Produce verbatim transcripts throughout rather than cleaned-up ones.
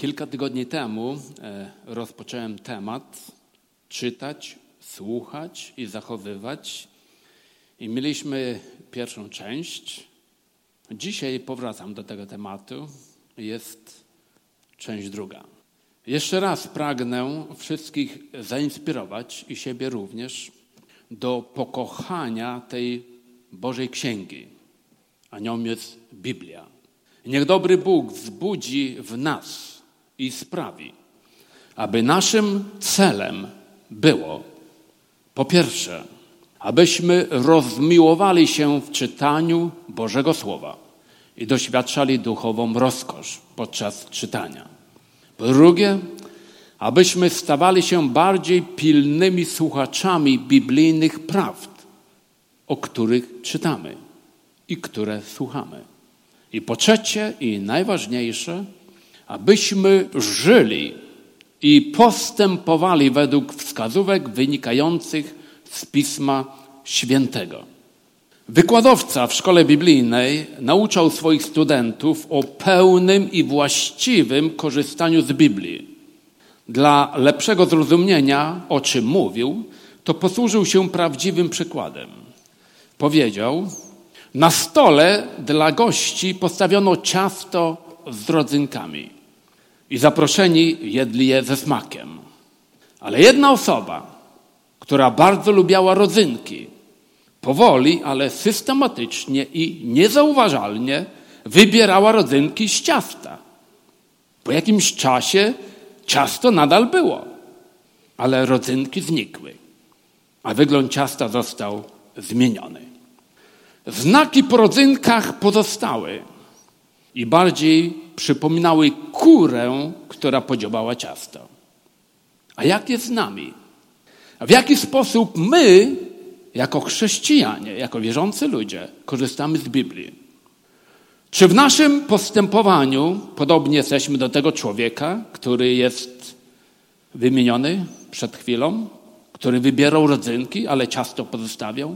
Kilka tygodni temu e, rozpocząłem temat czytać, słuchać i zachowywać. I mieliśmy pierwszą część. Dzisiaj powracam do tego tematu. Jest część druga. Jeszcze raz pragnę wszystkich zainspirować i siebie również do pokochania tej Bożej Księgi, a nią jest Biblia. Niech dobry Bóg wzbudzi w nas i sprawi, aby naszym celem było, po pierwsze, abyśmy rozmiłowali się w czytaniu Bożego Słowa i doświadczali duchową rozkosz podczas czytania. Po drugie, abyśmy stawali się bardziej pilnymi słuchaczami biblijnych prawd, o których czytamy i które słuchamy. I po trzecie i najważniejsze, abyśmy żyli i postępowali według wskazówek wynikających z Pisma Świętego. Wykładowca w szkole biblijnej nauczał swoich studentów o pełnym i właściwym korzystaniu z Biblii. Dla lepszego zrozumienia, o czym mówił, to posłużył się prawdziwym przykładem. Powiedział: na stole dla gości postawiono ciasto z rodzynkami i zaproszeni jedli je ze smakiem. Ale jedna osoba, która bardzo lubiała rodzynki, powoli, ale systematycznie i niezauważalnie wybierała rodzynki z ciasta. Po jakimś czasie ciasto nadal było, ale rodzynki znikły, a wygląd ciasta został zmieniony. Znaki po rodzynkach pozostały i bardziej przypominały kurę, która podziobała ciasto. A jak jest z nami? W jaki sposób my, jako chrześcijanie, jako wierzący ludzie, korzystamy z Biblii? Czy w naszym postępowaniu podobnie jesteśmy do tego człowieka, który jest wymieniony przed chwilą, który wybierał rodzynki, ale ciasto pozostawiał?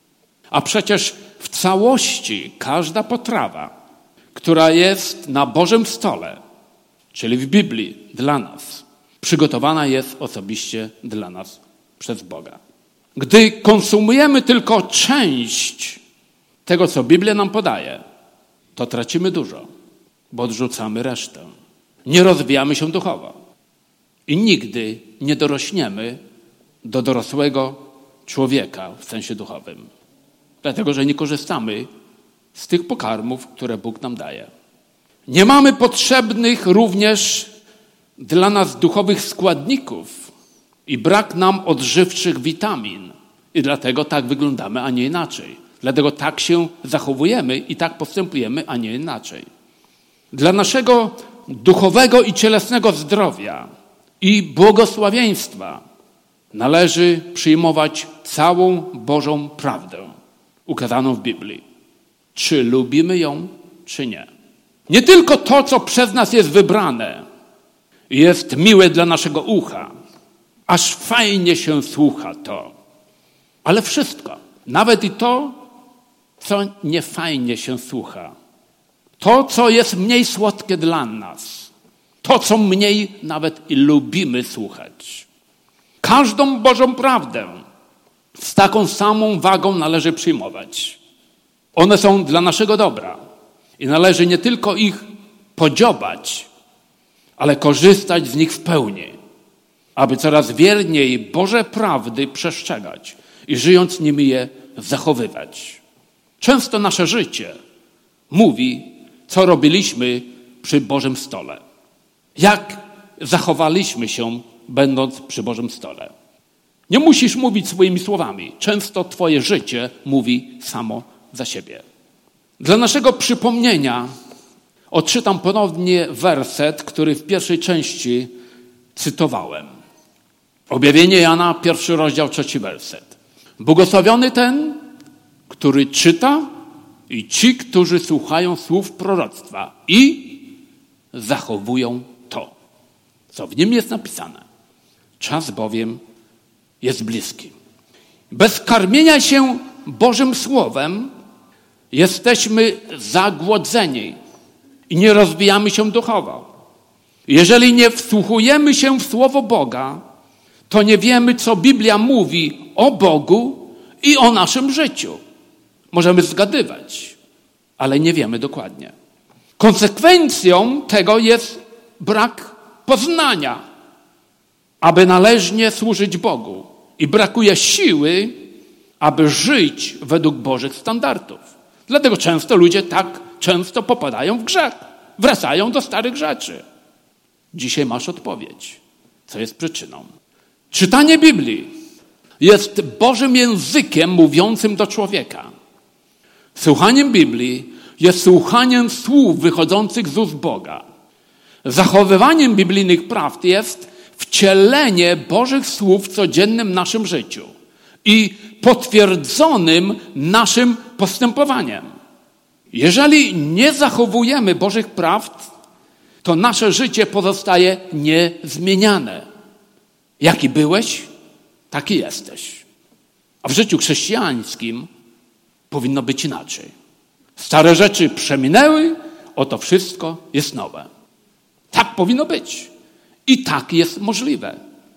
A przecież w całości każda potrawa, która jest na Bożym stole, czyli w Biblii dla nas, przygotowana jest osobiście dla nas przez Boga. Gdy konsumujemy tylko część tego, co Biblia nam podaje, to tracimy dużo, bo odrzucamy resztę. Nie rozwijamy się duchowo i nigdy nie dorośniemy do dorosłego człowieka w sensie duchowym. Dlatego, że nie korzystamy z tych pokarmów, które Bóg nam daje. Nie mamy potrzebnych również dla nas duchowych składników i brak nam odżywczych witamin. I dlatego tak wyglądamy, a nie inaczej. Dlatego tak się zachowujemy i tak postępujemy, a nie inaczej. Dla naszego duchowego i cielesnego zdrowia i błogosławieństwa należy przyjmować całą Bożą prawdę ukazaną w Biblii. Czy lubimy ją, czy nie. Nie tylko to, co przez nas jest wybrane, jest miłe dla naszego ucha, aż fajnie się słucha to, ale wszystko, nawet i to, co niefajnie się słucha, to, co jest mniej słodkie dla nas, to, co mniej nawet i lubimy słuchać. Każdą Bożą prawdę z taką samą wagą należy przyjmować. One są dla naszego dobra i należy nie tylko ich podziobać, ale korzystać z nich w pełni, aby coraz wierniej Boże prawdy przestrzegać i żyjąc nimi je zachowywać. Często nasze życie mówi, co robiliśmy przy Bożym stole. Jak zachowaliśmy się, będąc przy Bożym stole. Nie musisz mówić swoimi słowami. Często twoje życie mówi samo za siebie. Dla naszego przypomnienia odczytam ponownie werset, który w pierwszej części cytowałem. Objawienie Jana, pierwszy rozdział, trzeci werset. Błogosławiony ten, który czyta i ci, którzy słuchają słów proroctwa i zachowują to, co w nim jest napisane. Czas bowiem jest bliski. Bez karmienia się Bożym Słowem jesteśmy zagłodzeni i nie rozwijamy się duchowo. Jeżeli nie wsłuchujemy się w Słowo Boga, to nie wiemy, co Biblia mówi o Bogu i o naszym życiu. Możemy zgadywać, ale nie wiemy dokładnie. Konsekwencją tego jest brak poznania, aby należnie służyć Bogu. I brakuje siły, aby żyć według Bożych standardów. Dlatego często ludzie tak często popadają w grzech. Wracają do starych rzeczy. Dzisiaj masz odpowiedź, co jest przyczyną. Czytanie Biblii jest Bożym językiem mówiącym do człowieka. Słuchaniem Biblii jest słuchaniem słów wychodzących z ust Boga. Zachowywaniem biblijnych prawd jest wcielenie Bożych słów w codziennym naszym życiu i potwierdzonym naszym postępowaniem. Jeżeli nie zachowujemy Bożych prawd, to nasze życie pozostaje niezmieniane. Jaki byłeś, taki jesteś. A w życiu chrześcijańskim powinno być inaczej. Stare rzeczy przeminęły, oto wszystko jest nowe. Tak powinno być. I tak jest możliwe.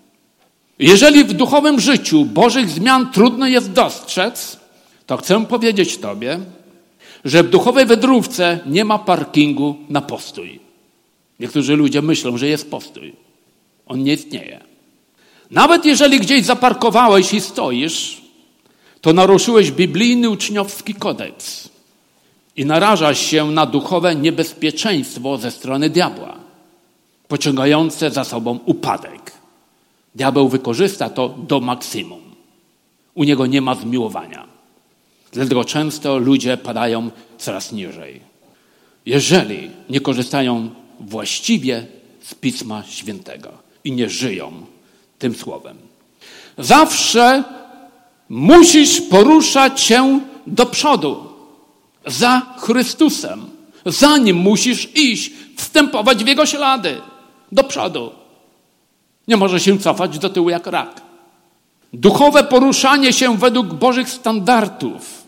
Jeżeli w duchowym życiu Bożych zmian trudno jest dostrzec, to chcę powiedzieć Tobie, że w duchowej wędrówce nie ma parkingu na postój. Niektórzy ludzie myślą, że jest postój. On nie istnieje. Nawet jeżeli gdzieś zaparkowałeś i stoisz, to naruszyłeś biblijny uczniowski kodeks i narażasz się na duchowe niebezpieczeństwo ze strony diabła, pociągające za sobą upadek. Diabeł wykorzysta to do maksimum. U niego nie ma zmiłowania. Dlatego często ludzie padają coraz niżej. Jeżeli nie korzystają właściwie z Pisma Świętego i nie żyją tym słowem. Zawsze musisz poruszać się do przodu, za Chrystusem. Za Nim musisz iść, wstępować w Jego ślady, do przodu. Nie może się cofać do tyłu jak rak. Duchowe poruszanie się według Bożych standardów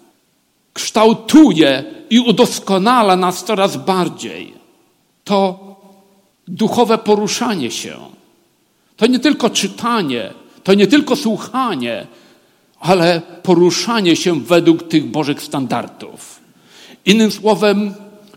kształtuje i udoskonala nas coraz bardziej. To duchowe poruszanie się. To nie tylko czytanie, to nie tylko słuchanie, ale poruszanie się według tych Bożych standardów. Innym słowem,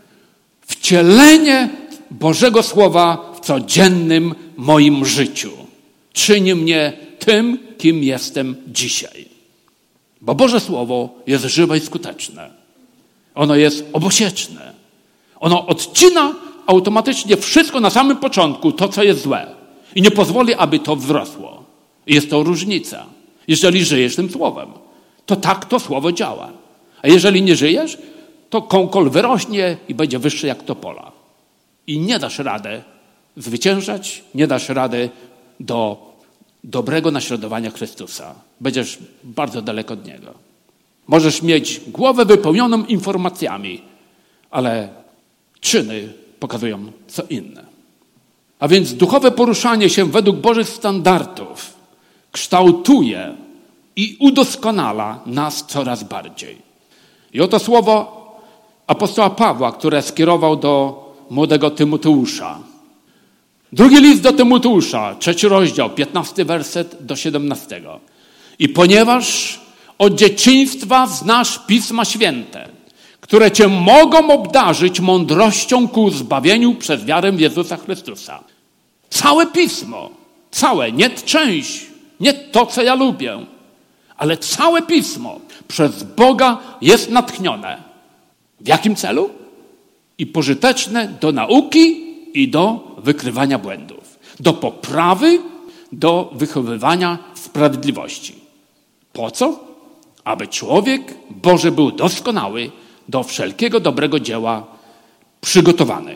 wcielenie Bożego Słowa w codziennym moim życiu czyni mnie tym, kim jestem dzisiaj. Bo Boże Słowo jest żywe i skuteczne. Ono jest obosieczne. Ono odcina automatycznie wszystko na samym początku, to co jest złe. I nie pozwoli, aby to wzrosło. I jest to różnica. Jeżeli żyjesz tym Słowem, to tak to Słowo działa. A jeżeli nie żyjesz, to kąkol wyrośnie i będzie wyższy jak topola. I nie dasz rady zwyciężać, nie dasz rady do dobrego naśladowania Chrystusa. Będziesz bardzo daleko od Niego. Możesz mieć głowę wypełnioną informacjami, ale czyny pokazują co inne. A więc duchowe poruszanie się według Bożych standardów kształtuje i udoskonala nas coraz bardziej. I oto słowo apostoła Pawła, które skierował do młodego Tymoteusza. Drugi list do Tymoteusza, trzeci rozdział, piętnasty werset do siedemnastego. I ponieważ od dzieciństwa znasz Pisma Święte, które cię mogą obdarzyć mądrością ku zbawieniu przez wiarę w Jezusa Chrystusa. Całe Pismo, całe, nie część, nie to, co ja lubię, ale całe Pismo przez Boga jest natchnione. W jakim celu? I pożyteczne do nauki i do wykrywania błędów. Do poprawy, do wychowywania sprawiedliwości. Po co? Aby człowiek Boży był doskonały, do wszelkiego dobrego dzieła przygotowany.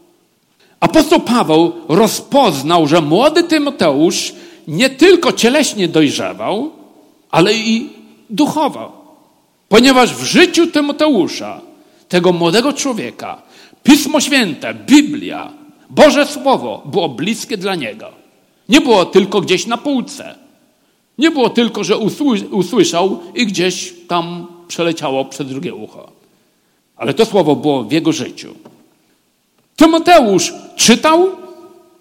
Apostoł Paweł rozpoznał, że młody Tymoteusz nie tylko cieleśnie dojrzewał, ale i duchowo. Ponieważ w życiu Tymoteusza, tego młodego człowieka, Pismo Święte, Biblia, Boże Słowo było bliskie dla niego. Nie było tylko gdzieś na półce. Nie było tylko, że usłyszał i gdzieś tam przeleciało przez drugie ucho. Ale to słowo było w jego życiu. Tymoteusz czytał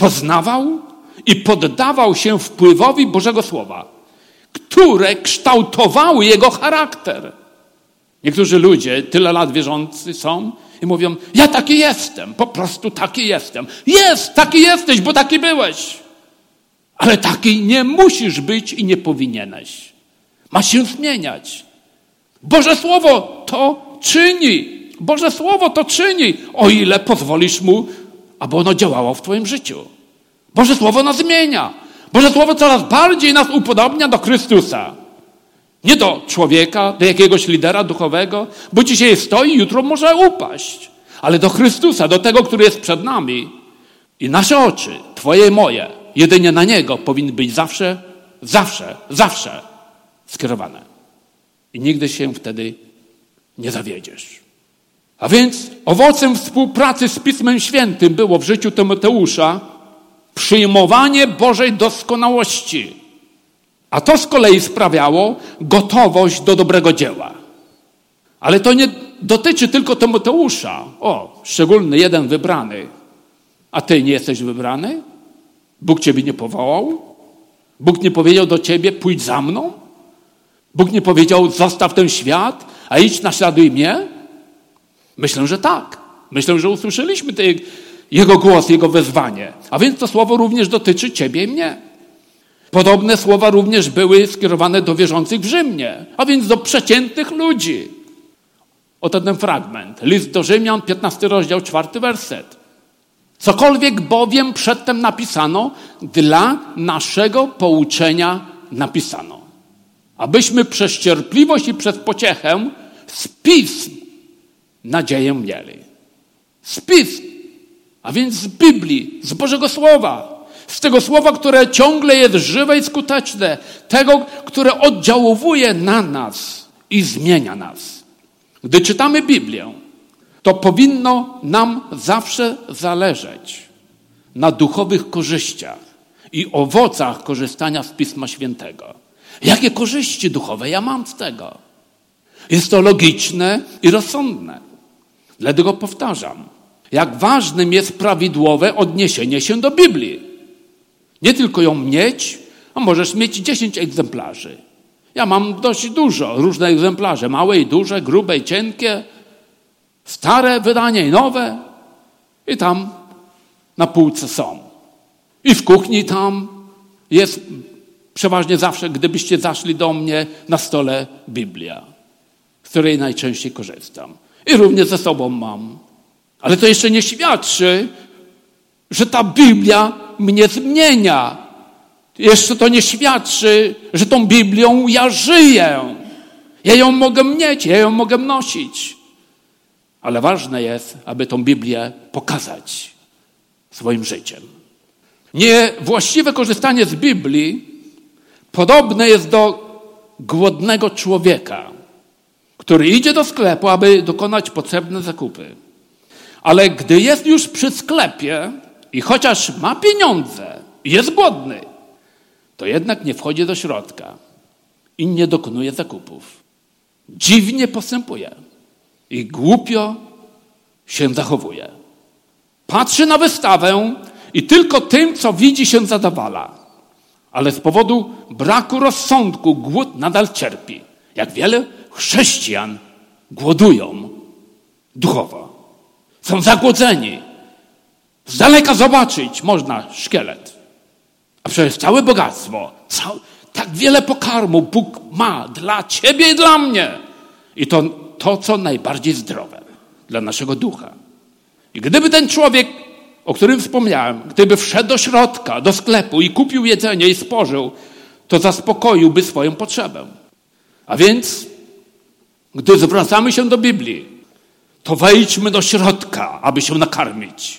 poznawał i poddawał się wpływowi Bożego Słowa, które kształtowały jego charakter. Niektórzy ludzie tyle lat wierzący są i mówią, ja taki jestem, po prostu taki jestem. Jest, taki jesteś, bo taki byłeś. Ale taki nie musisz być i nie powinieneś. Masz się zmieniać. Boże Słowo to czyni. Boże Słowo to czyni, o ile pozwolisz mu, aby ono działało w twoim życiu. Boże Słowo nas zmienia. Boże Słowo coraz bardziej nas upodobnia do Chrystusa. Nie do człowieka, do jakiegoś lidera duchowego, bo dzisiaj stoi, jutro może upaść. Ale do Chrystusa, do tego, który jest przed nami. I nasze oczy, twoje i moje, jedynie na Niego powinny być zawsze, zawsze, zawsze skierowane. I nigdy się wtedy nie zawiedziesz. A więc owocem współpracy z Pismem Świętym było w życiu Tymoteusza przyjmowanie Bożej doskonałości. A to z kolei sprawiało gotowość do dobrego dzieła. Ale to nie dotyczy tylko Tymoteusza. O, szczególny jeden wybrany. A ty nie jesteś wybrany? Bóg ciebie nie powołał? Bóg nie powiedział do ciebie, pójdź za mną? Bóg nie powiedział, zostaw ten świat, a idź naśladuj mnie? Myślę, że tak. Myślę, że usłyszeliśmy te, Jego głos, Jego wezwanie. A więc to słowo również dotyczy ciebie i mnie. Podobne słowa również były skierowane do wierzących w Rzymie, a więc do przeciętnych ludzi. Oto ten fragment. List do Rzymian, piętnasty rozdział, czwarty werset. Cokolwiek bowiem przedtem napisano, dla naszego pouczenia napisano. Abyśmy przez cierpliwość i przez pociechę z Pism nadzieję mieli. Z Pism, a więc z Biblii, z Bożego Słowa. Z tego Słowa, które ciągle jest żywe i skuteczne. Tego, które oddziałuje na nas i zmienia nas. Gdy czytamy Biblię, to powinno nam zawsze zależeć na duchowych korzyściach i owocach korzystania z Pisma Świętego. Jakie korzyści duchowe ja mam z tego? Jest to logiczne i rozsądne. Dlatego powtarzam, jak ważnym jest prawidłowe odniesienie się do Biblii. Nie tylko ją mieć, a możesz mieć dziesięć egzemplarzy. Ja mam dość dużo różne egzemplarze, małe i duże, grube i cienkie, stare wydania i nowe. I tam na półce są. I w kuchni tam jest przeważnie zawsze, gdybyście zaszli do mnie, na stole Biblia, z której najczęściej korzystam. I również ze sobą mam. Ale to jeszcze nie świadczy, że ta Biblia mnie zmienia. Jeszcze to nie świadczy, że tą Biblią ja żyję. Ja ją mogę mieć, ja ją mogę nosić. Ale ważne jest, aby tą Biblię pokazać swoim życiem. Niewłaściwe korzystanie z Biblii podobne jest do głodnego człowieka, który idzie do sklepu, aby dokonać potrzebne zakupy. Ale gdy jest już przy sklepie i chociaż ma pieniądze i jest głodny, to jednak nie wchodzi do środka i nie dokonuje zakupów. Dziwnie postępuje i głupio się zachowuje. Patrzy na wystawę i tylko tym, co widzi, się zadowala. Ale z powodu braku rozsądku głód nadal cierpi. Jak wiele chrześcijan głodują duchowo. Są zagłodzeni. Z daleka zobaczyć można szkielet. A przecież całe bogactwo, całe, tak wiele pokarmu Bóg ma dla ciebie i dla mnie. I to, to, co najbardziej zdrowe dla naszego ducha. I gdyby ten człowiek, o którym wspomniałem, gdyby wszedł do środka, do sklepu i kupił jedzenie i spożył, to zaspokoiłby swoją potrzebę. A więc, gdy zwracamy się do Biblii, to wejdźmy do środka, aby się nakarmić.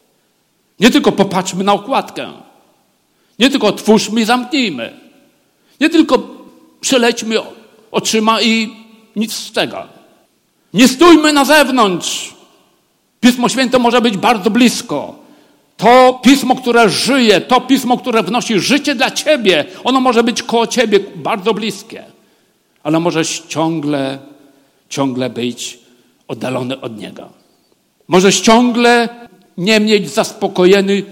Nie tylko popatrzmy na okładkę. Nie tylko otwórzmy i zamknijmy. Nie tylko przelećmy oczyma i nic z tego. Nie stójmy na zewnątrz. Pismo Święte może być bardzo blisko. To Pismo, które żyje, to Pismo, które wnosi życie dla ciebie, ono może być koło ciebie bardzo bliskie. Ale możesz ciągle, ciągle być oddalony od niego. Możesz ciągle nie mieć zaspokojony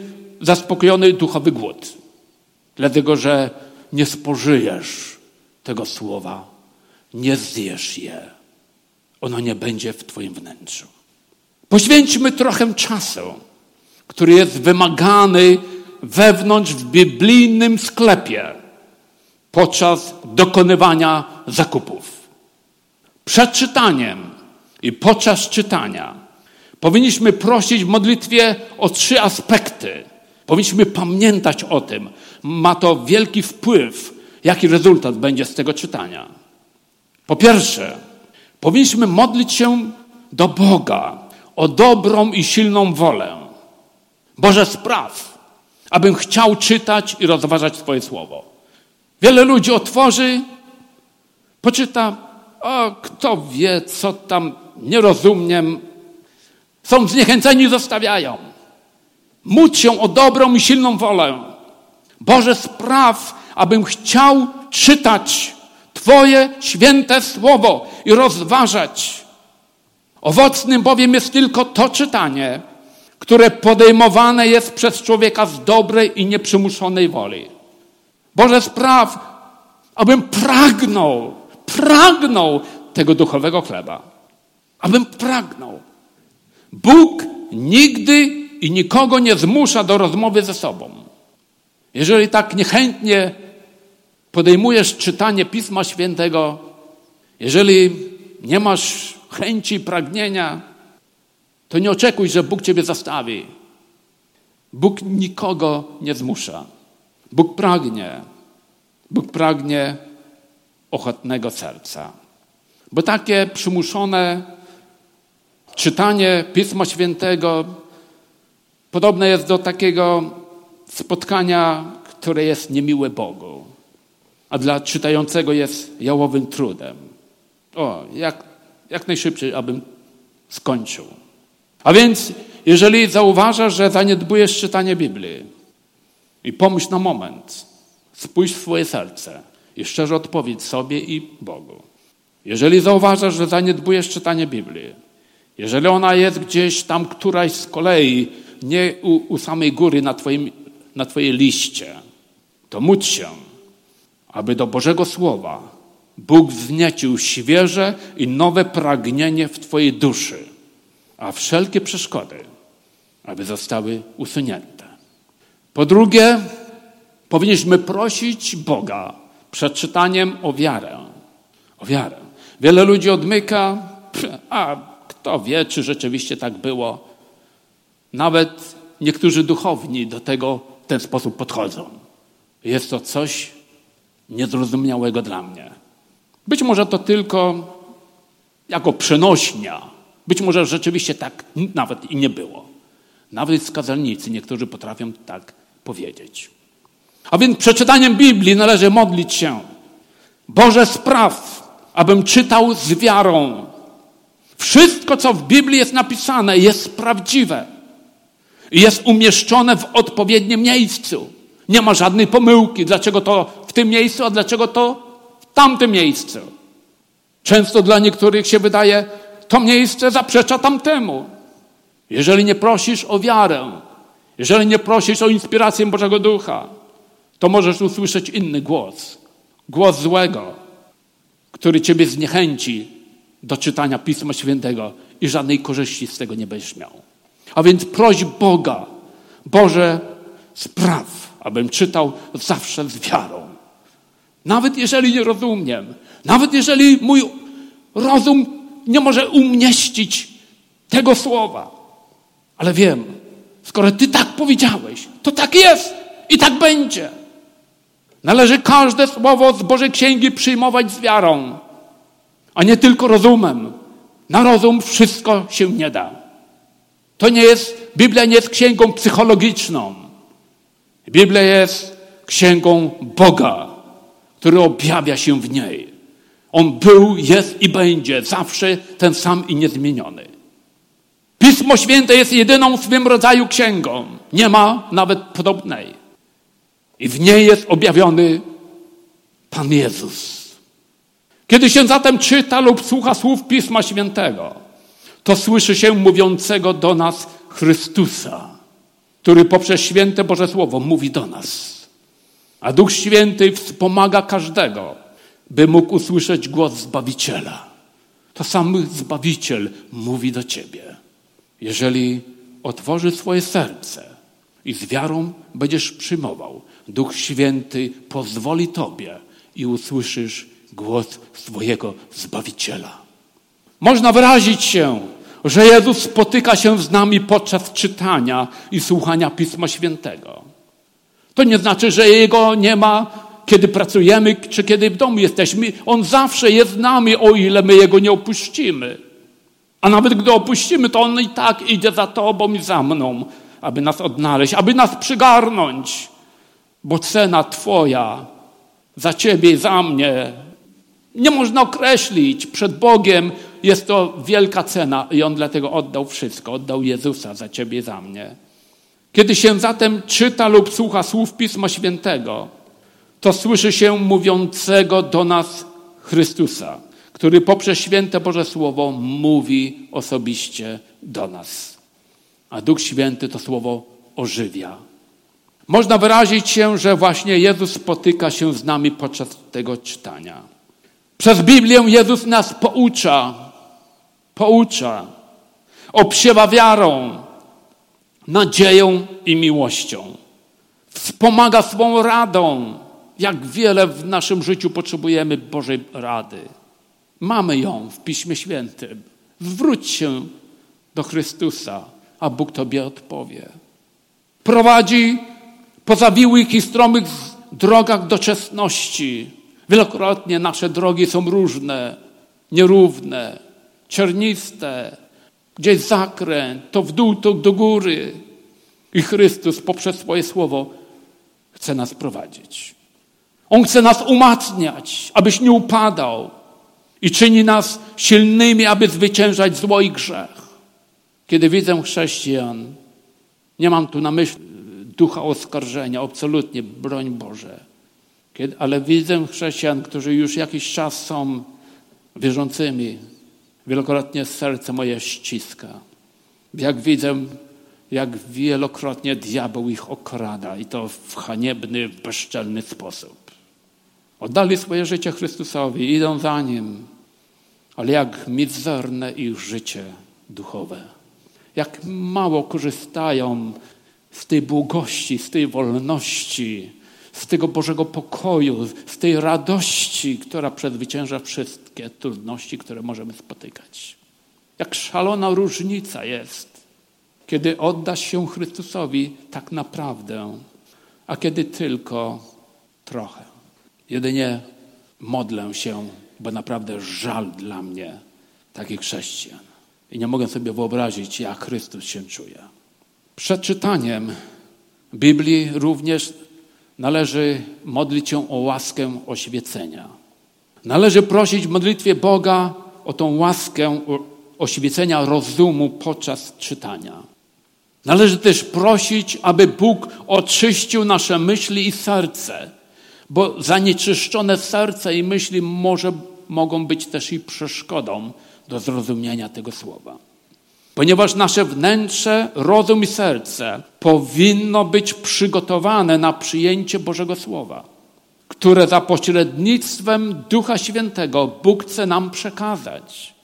zaspokojony duchowy głód. Dlatego, że nie spożyjesz tego słowa, nie zjesz je. Ono nie będzie w twoim wnętrzu. Poświęćmy trochę czasu, który jest wymagany wewnątrz w biblijnym sklepie podczas dokonywania zakupów. Przed czytaniem i podczas czytania powinniśmy prosić w modlitwie o trzy aspekty. Powinniśmy pamiętać o tym. Ma to wielki wpływ, jaki rezultat będzie z tego czytania. Po pierwsze, powinniśmy modlić się do Boga o dobrą i silną wolę. Boże, spraw, abym chciał czytać i rozważać Twoje słowo. Wiele ludzi otworzy, poczyta, o, kto wie, co tam, nie rozumiem. Są zniechęceni i zostawiają. Módl się o dobrą i silną wolę. Boże, spraw, abym chciał czytać Twoje święte słowo i rozważać. Owocnym bowiem jest tylko to czytanie, które podejmowane jest przez człowieka z dobrej i nieprzymuszonej woli. Boże, spraw, abym pragnął, pragnął tego duchowego chleba. Abym pragnął. Bóg nigdy i nikogo nie zmusza do rozmowy ze sobą. Jeżeli tak niechętnie podejmujesz czytanie Pisma Świętego, jeżeli nie masz chęci, pragnienia, to nie oczekuj, że Bóg ciebie zastawi. Bóg nikogo nie zmusza. Bóg pragnie. Bóg pragnie ochotnego serca. Bo takie przymuszone czytanie Pisma Świętego podobne jest do takiego spotkania, które jest niemiłe Bogu, a dla czytającego jest jałowym trudem. O, jak, jak najszybciej, abym skończył. A więc, jeżeli zauważasz, że zaniedbujesz czytanie Biblii i pomyśl na moment, spójrz w swoje serce i szczerze odpowiedz sobie i Bogu. Jeżeli zauważasz, że zaniedbujesz czytanie Biblii, jeżeli ona jest gdzieś tam któraś z kolei, nie u, u samej góry na, twoim, na twojej liście, to módl się, aby do Bożego Słowa Bóg wzniecił świeże i nowe pragnienie w twojej duszy, a wszelkie przeszkody, aby zostały usunięte. Po drugie, powinniśmy prosić Boga przed czytaniem o wiarę. O wiarę. Wiele ludzi odmyka, a kto wie, czy rzeczywiście tak było. Nawet niektórzy duchowni do tego w ten sposób podchodzą. Jest to coś niezrozumiałego dla mnie. Być może to tylko jako przenośnia. Być może rzeczywiście tak nawet i nie było. Nawet skazalnicy niektórzy potrafią tak powiedzieć. A więc przed czytaniem Biblii należy modlić się. Boże, spraw, abym czytał z wiarą. Wszystko, co w Biblii jest napisane, jest prawdziwe. I jest umieszczone w odpowiednim miejscu. Nie ma żadnej pomyłki. Dlaczego to w tym miejscu, a dlaczego to w tamtym miejscu? Często dla niektórych się wydaje, to miejsce zaprzecza tamtemu. Jeżeli nie prosisz o wiarę, jeżeli nie prosisz o inspirację Bożego Ducha, to możesz usłyszeć inny głos. Głos złego, który ciebie zniechęci do czytania Pisma Świętego i żadnej korzyści z tego nie będziesz miał. A więc proś Boga, Boże, spraw, abym czytał zawsze z wiarą. Nawet jeżeli nie rozumiem, nawet jeżeli mój rozum nie może umieścić tego słowa. Ale wiem, skoro Ty tak powiedziałeś, to tak jest i tak będzie. Należy każde słowo z Bożej Księgi przyjmować z wiarą, a nie tylko rozumem. Na rozum wszystko się nie da. To nie jest, Biblia nie jest księgą psychologiczną. Biblia jest księgą Boga, który objawia się w niej. On był, jest i będzie zawsze ten sam i niezmieniony. Pismo Święte jest jedyną w swym rodzaju księgą. Nie ma nawet podobnej. I w niej jest objawiony Pan Jezus. Kiedy się zatem czyta lub słucha słów Pisma Świętego, to słyszy się mówiącego do nas Chrystusa. który poprzez święte Boże Słowo mówi do nas. A Duch Święty wspomaga każdego, by mógł usłyszeć głos Zbawiciela. To sam Zbawiciel mówi do ciebie. Jeżeli otworzysz swoje serce i z wiarą będziesz przyjmował, Duch Święty pozwoli tobie i usłyszysz głos swojego Zbawiciela. Można wyrazić się, że Jezus spotyka się z nami podczas czytania i słuchania Pisma Świętego. To nie znaczy, że Jego nie ma, kiedy pracujemy, czy kiedy w domu jesteśmy. On zawsze jest z nami, o ile my Jego nie opuścimy. A nawet gdy opuścimy, to On i tak idzie za tobą i za mną, aby nas odnaleźć, aby nas przygarnąć. Bo cena Twoja za ciebie i za mnie nie można określić. Przed Bogiem jest to wielka cena i On dlatego oddał wszystko. Oddał Jezusa za ciebie i za mnie. Kiedy się zatem czyta lub słucha słów Pisma Świętego, to słyszy się mówiącego do nas Chrystusa, który poprzez święte Boże Słowo mówi osobiście do nas. A Duch Święty to Słowo ożywia. Można wyrazić się, że właśnie Jezus spotyka się z nami podczas tego czytania. Przez Biblię Jezus nas poucza, poucza, obsiewa wiarą, nadzieją i miłością. Wspomaga swą radą. Jak wiele w naszym życiu potrzebujemy Bożej rady. Mamy ją w Piśmie Świętym. Zwróć się do Chrystusa, a Bóg tobie odpowie. Prowadzi po zawiłych i stromych drogach doczesności. Wielokrotnie nasze drogi są różne, nierówne, cierniste, gdzieś zakręt, to w dół, to do góry. I Chrystus poprzez swoje słowo chce nas prowadzić. On chce nas umacniać, abyś nie upadał i czyni nas silnymi, aby zwyciężać zło i grzech. Kiedy widzę chrześcijan, nie mam tu na myśli ducha oskarżenia, absolutnie, broń Boże. Kiedy, ale widzę chrześcijan, którzy już jakiś czas są wierzącymi. Wielokrotnie serce moje ściska. Jak widzę, jak wielokrotnie diabeł ich okrada i to w haniebny, bezczelny sposób. Oddali swoje życie Chrystusowi, idą za Nim, ale jak mizerne ich życie duchowe. Jak mało korzystają z tej błogości, z tej wolności, z tego Bożego pokoju, z tej radości, która przezwycięża wszystkie trudności, które możemy spotykać. Jak szalona różnica jest, kiedy oddasz się Chrystusowi tak naprawdę, a kiedy tylko trochę. Jedynie modlę się, bo naprawdę żal dla mnie takich chrześcijan. I nie mogę sobie wyobrazić, jak Chrystus się czuje. Przed czytaniem Biblii również należy modlić się o łaskę oświecenia. Należy prosić w modlitwie Boga o tą łaskę oświecenia rozumu podczas czytania. Należy też prosić, aby Bóg oczyścił nasze myśli i serce, bo zanieczyszczone serce i myśli może, mogą być też i przeszkodą do zrozumienia tego słowa. Ponieważ nasze wnętrze, rozum i serce powinno być przygotowane na przyjęcie Bożego Słowa, które za pośrednictwem Ducha Świętego Bóg chce nam przekazać.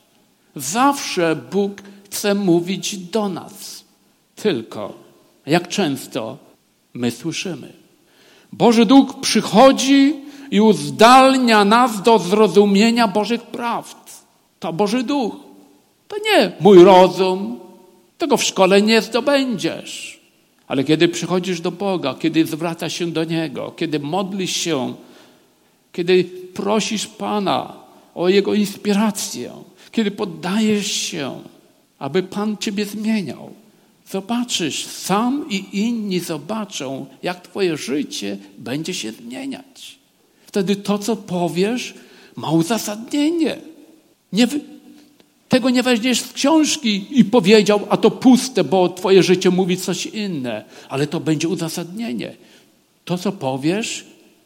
Zawsze Bóg chce mówić do nas. Tylko jak często my słyszymy. Boży Duch przychodzi i uzdalnia nas do zrozumienia Bożych prawd. To Boży Duch. To nie mój rozum. Tego w szkole nie zdobędziesz. Ale kiedy przychodzisz do Boga, kiedy zwracasz się do Niego, kiedy modlisz się, kiedy prosisz Pana o Jego inspirację, kiedy poddajesz się, aby Pan ciebie zmieniał, zobaczysz, sam i inni zobaczą, jak twoje życie będzie się zmieniać. Wtedy to, co powiesz, ma uzasadnienie. Nie, tego nie weźmiesz z książki i powiedział, a to puste, bo twoje życie mówi coś inne. Ale to będzie uzasadnienie. To, co powiesz,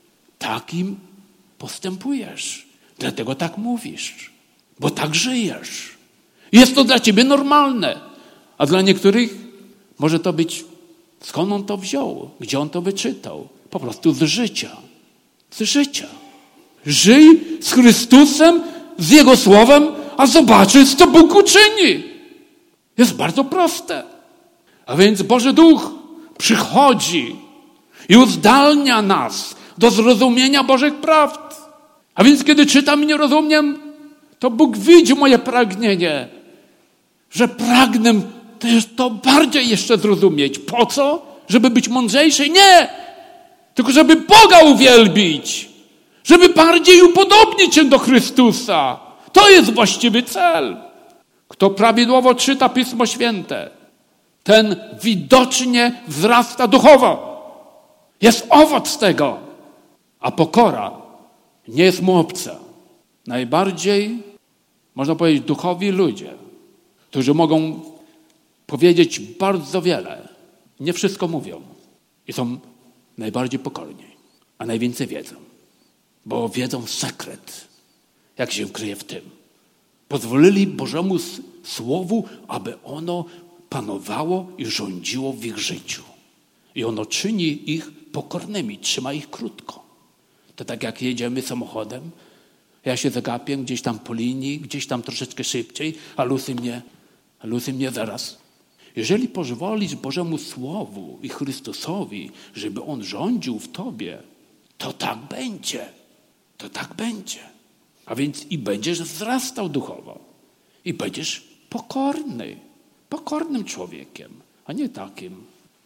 takim postępujesz. Dlatego tak mówisz, bo tak żyjesz. Jest to dla ciebie normalne. A dla niektórych może to być Skąd on to wziął? Gdzie on to wyczytał? Po prostu z życia. Z życia. Żyj z Chrystusem, z Jego Słowem, a zobaczysz, co Bóg uczyni. Jest bardzo proste. A więc Boży Duch przychodzi i uzdalnia nas do zrozumienia Bożych prawd. A więc kiedy czytam i nie rozumiem, to Bóg widzi moje pragnienie, że pragnę też to bardziej jeszcze zrozumieć. Po co? Żeby być mądrzejszy? Nie! Tylko żeby Boga uwielbić. Żeby bardziej upodobnić się do Chrystusa. To jest właściwy cel. Kto prawidłowo czyta Pismo Święte, ten widocznie wzrasta duchowo. Jest owoc tego. A pokora nie jest mu obca. Najbardziej, można powiedzieć, duchowi ludzie, którzy mogą powiedzieć bardzo wiele, nie wszystko mówią i są najbardziej pokorni, a najwięcej wiedzą, bo wiedzą sekret, jak się kryje w tym. Pozwolili Bożemu Słowu, aby ono panowało i rządziło w ich życiu. I ono czyni ich pokornymi, trzyma ich krótko. To tak jak jedziemy samochodem, ja się zagapię gdzieś tam po linii, gdzieś tam troszeczkę szybciej, a Lucy mnie, a Lucy mnie zaraz. Jeżeli pozwolisz Bożemu Słowu i Chrystusowi, żeby On rządził w tobie, to tak będzie. To tak będzie. A więc i będziesz wzrastał duchowo. I będziesz pokorny. Pokornym człowiekiem, a nie takim.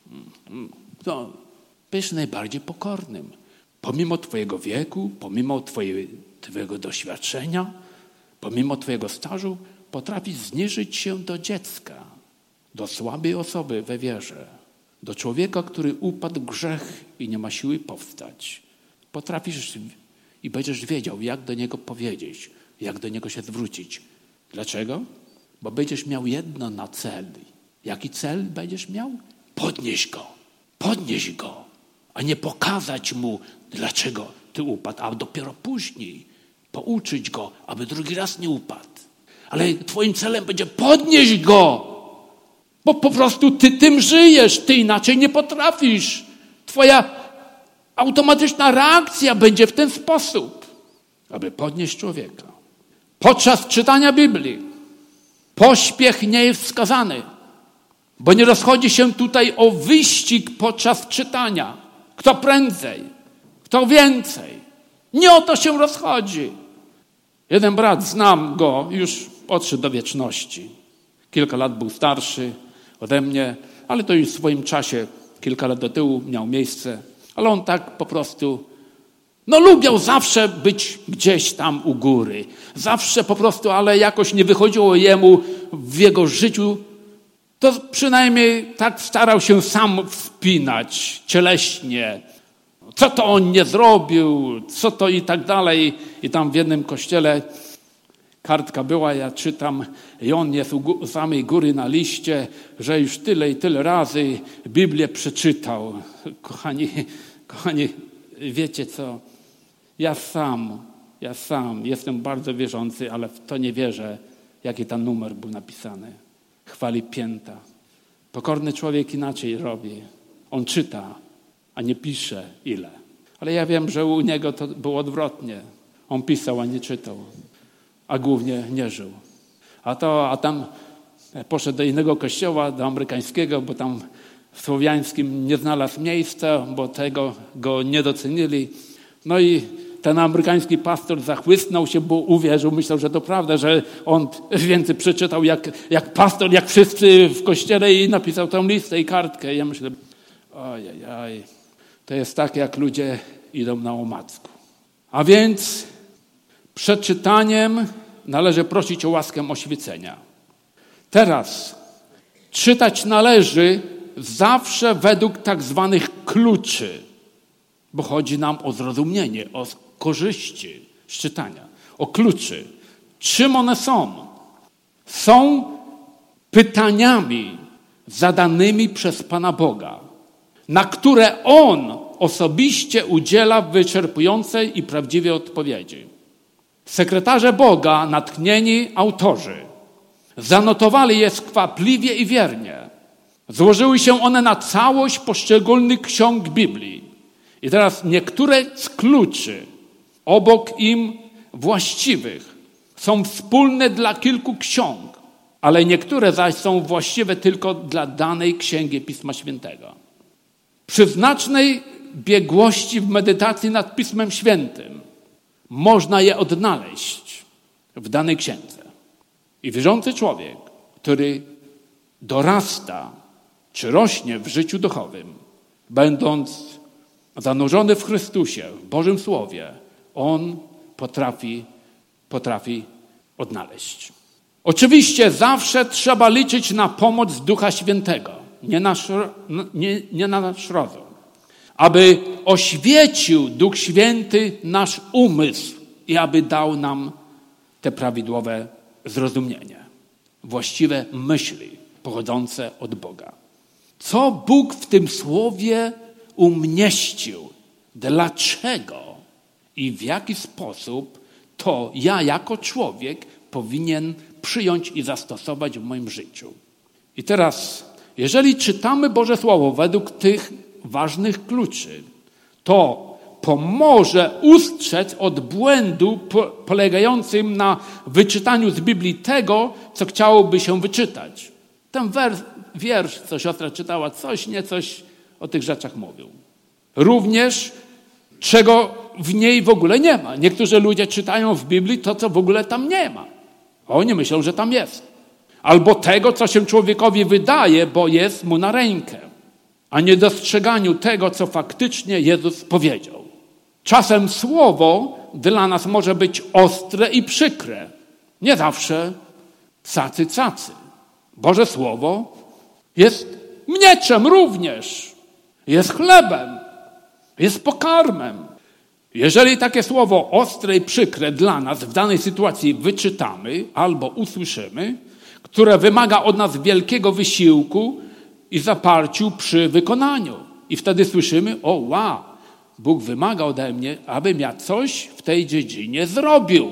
No, będziesz najbardziej pokornym. Pomimo twojego wieku, pomimo twojej, twojego doświadczenia, pomimo twojego stażu, potrafisz zniżyć się do dziecka, do słabej osoby we wierze, do człowieka, który upadł w grzech i nie ma siły powstać. Potrafisz i będziesz wiedział, jak do niego powiedzieć, jak do niego się zwrócić. Dlaczego? Bo będziesz miał jedno na cel. Jaki cel będziesz miał? Podnieść go. Podnieść go. A nie pokazać mu, dlaczego ty upadł, a dopiero później pouczyć go, aby drugi raz nie upadł. Ale twoim celem będzie podnieść go. Bo po prostu ty tym żyjesz. Ty inaczej nie potrafisz. Twoja automatyczna reakcja będzie w ten sposób, aby podnieść człowieka. Podczas czytania Biblii pośpiech nie jest wskazany, bo nie rozchodzi się tutaj o wyścig podczas czytania. Kto prędzej, kto więcej. Nie o to się rozchodzi. Jeden brat, znam go, już odszedł do wieczności. Kilka lat był starszy ode mnie, ale to już w swoim czasie, kilka lat do tyłu miał miejsce. Ale on tak po prostu, no lubiał zawsze być gdzieś tam u góry. Zawsze po prostu, ale jakoś nie wychodziło jemu w jego życiu. To przynajmniej tak starał się sam wspinać cieleśnie. Co to on nie zrobił, co to i tak dalej. I tam w jednym kościele kartka była, ja czytam, i on jest u samej góry na liście, że już tyle i tyle razy Biblię przeczytał. Kochani, kochani, wiecie co? Ja sam, ja sam jestem bardzo wierzący, ale w to nie wierzę, jaki tam numer był napisany. Chwali pięta. Pokorny człowiek inaczej robi. On czyta, a nie pisze ile. Ale ja wiem, że u niego to było odwrotnie. On pisał, a nie czytał. A głównie nie żył. A, to, a tam poszedł do innego kościoła, do amerykańskiego, bo tam w słowiańskim nie znalazł miejsca, bo tego go nie docenili. No i ten amerykański pastor zachłysnął się, bo uwierzył, myślał, że to prawda, że on więcej przeczytał jak, jak pastor, jak wszyscy w kościele i napisał tą listę i kartkę. I ja myślę, ojej, to jest tak, jak ludzie idą na omacku. A więc przed czytaniem należy prosić o łaskę oświecenia. Teraz czytać należy zawsze według tak zwanych kluczy, bo chodzi nam o zrozumienie, o korzyści z czytania, o kluczy. Czym one są? Są pytaniami zadanymi przez Pana Boga, na które On osobiście udziela wyczerpującej i prawdziwej odpowiedzi. Sekretarze Boga, natchnieni autorzy, zanotowali je skwapliwie i wiernie. Złożyły się one na całość poszczególnych ksiąg Biblii. I teraz niektóre z kluczy obok im właściwych są wspólne dla kilku ksiąg, ale niektóre zaś są właściwe tylko dla danej księgi Pisma Świętego. Przy znacznej biegłości w medytacji nad Pismem Świętym można je odnaleźć w danej księdze. I wierzący człowiek, który dorasta czy rośnie w życiu duchowym, będąc zanurzony w Chrystusie, w Bożym Słowie, on potrafi, potrafi odnaleźć. Oczywiście zawsze trzeba liczyć na pomoc Ducha Świętego, nie na, nie, nie na nasz rozum, aby oświecił Duch Święty nasz umysł i aby dał nam te prawidłowe zrozumienie, właściwe myśli pochodzące od Boga. Co Bóg w tym słowie umieścił? Dlaczego i w jaki sposób to ja jako człowiek powinien przyjąć i zastosować w moim życiu? I teraz, jeżeli czytamy Boże Słowo według tych ważnych kluczy, to pomoże ustrzec od błędu polegającym na wyczytaniu z Biblii tego, co chciałoby się wyczytać. Ten wers, wiersz, co siostra czytała, coś, nie coś o tych rzeczach mówił. Również czego w niej w ogóle nie ma. Niektórzy ludzie czytają w Biblii to, co w ogóle tam nie ma. Oni myślą, że tam jest. Albo tego, co się człowiekowi wydaje, bo jest mu na rękę, a nie dostrzeganiu tego, co faktycznie Jezus powiedział. Czasem słowo dla nas może być ostre i przykre. Nie zawsze cacy cacy. Boże Słowo jest mieczem również. Jest chlebem. Jest pokarmem. Jeżeli takie słowo ostre i przykre dla nas w danej sytuacji wyczytamy albo usłyszymy, które wymaga od nas wielkiego wysiłku i zaparciu przy wykonaniu. I wtedy słyszymy, o wow, Bóg wymaga ode mnie, abym ja coś w tej dziedzinie zrobił.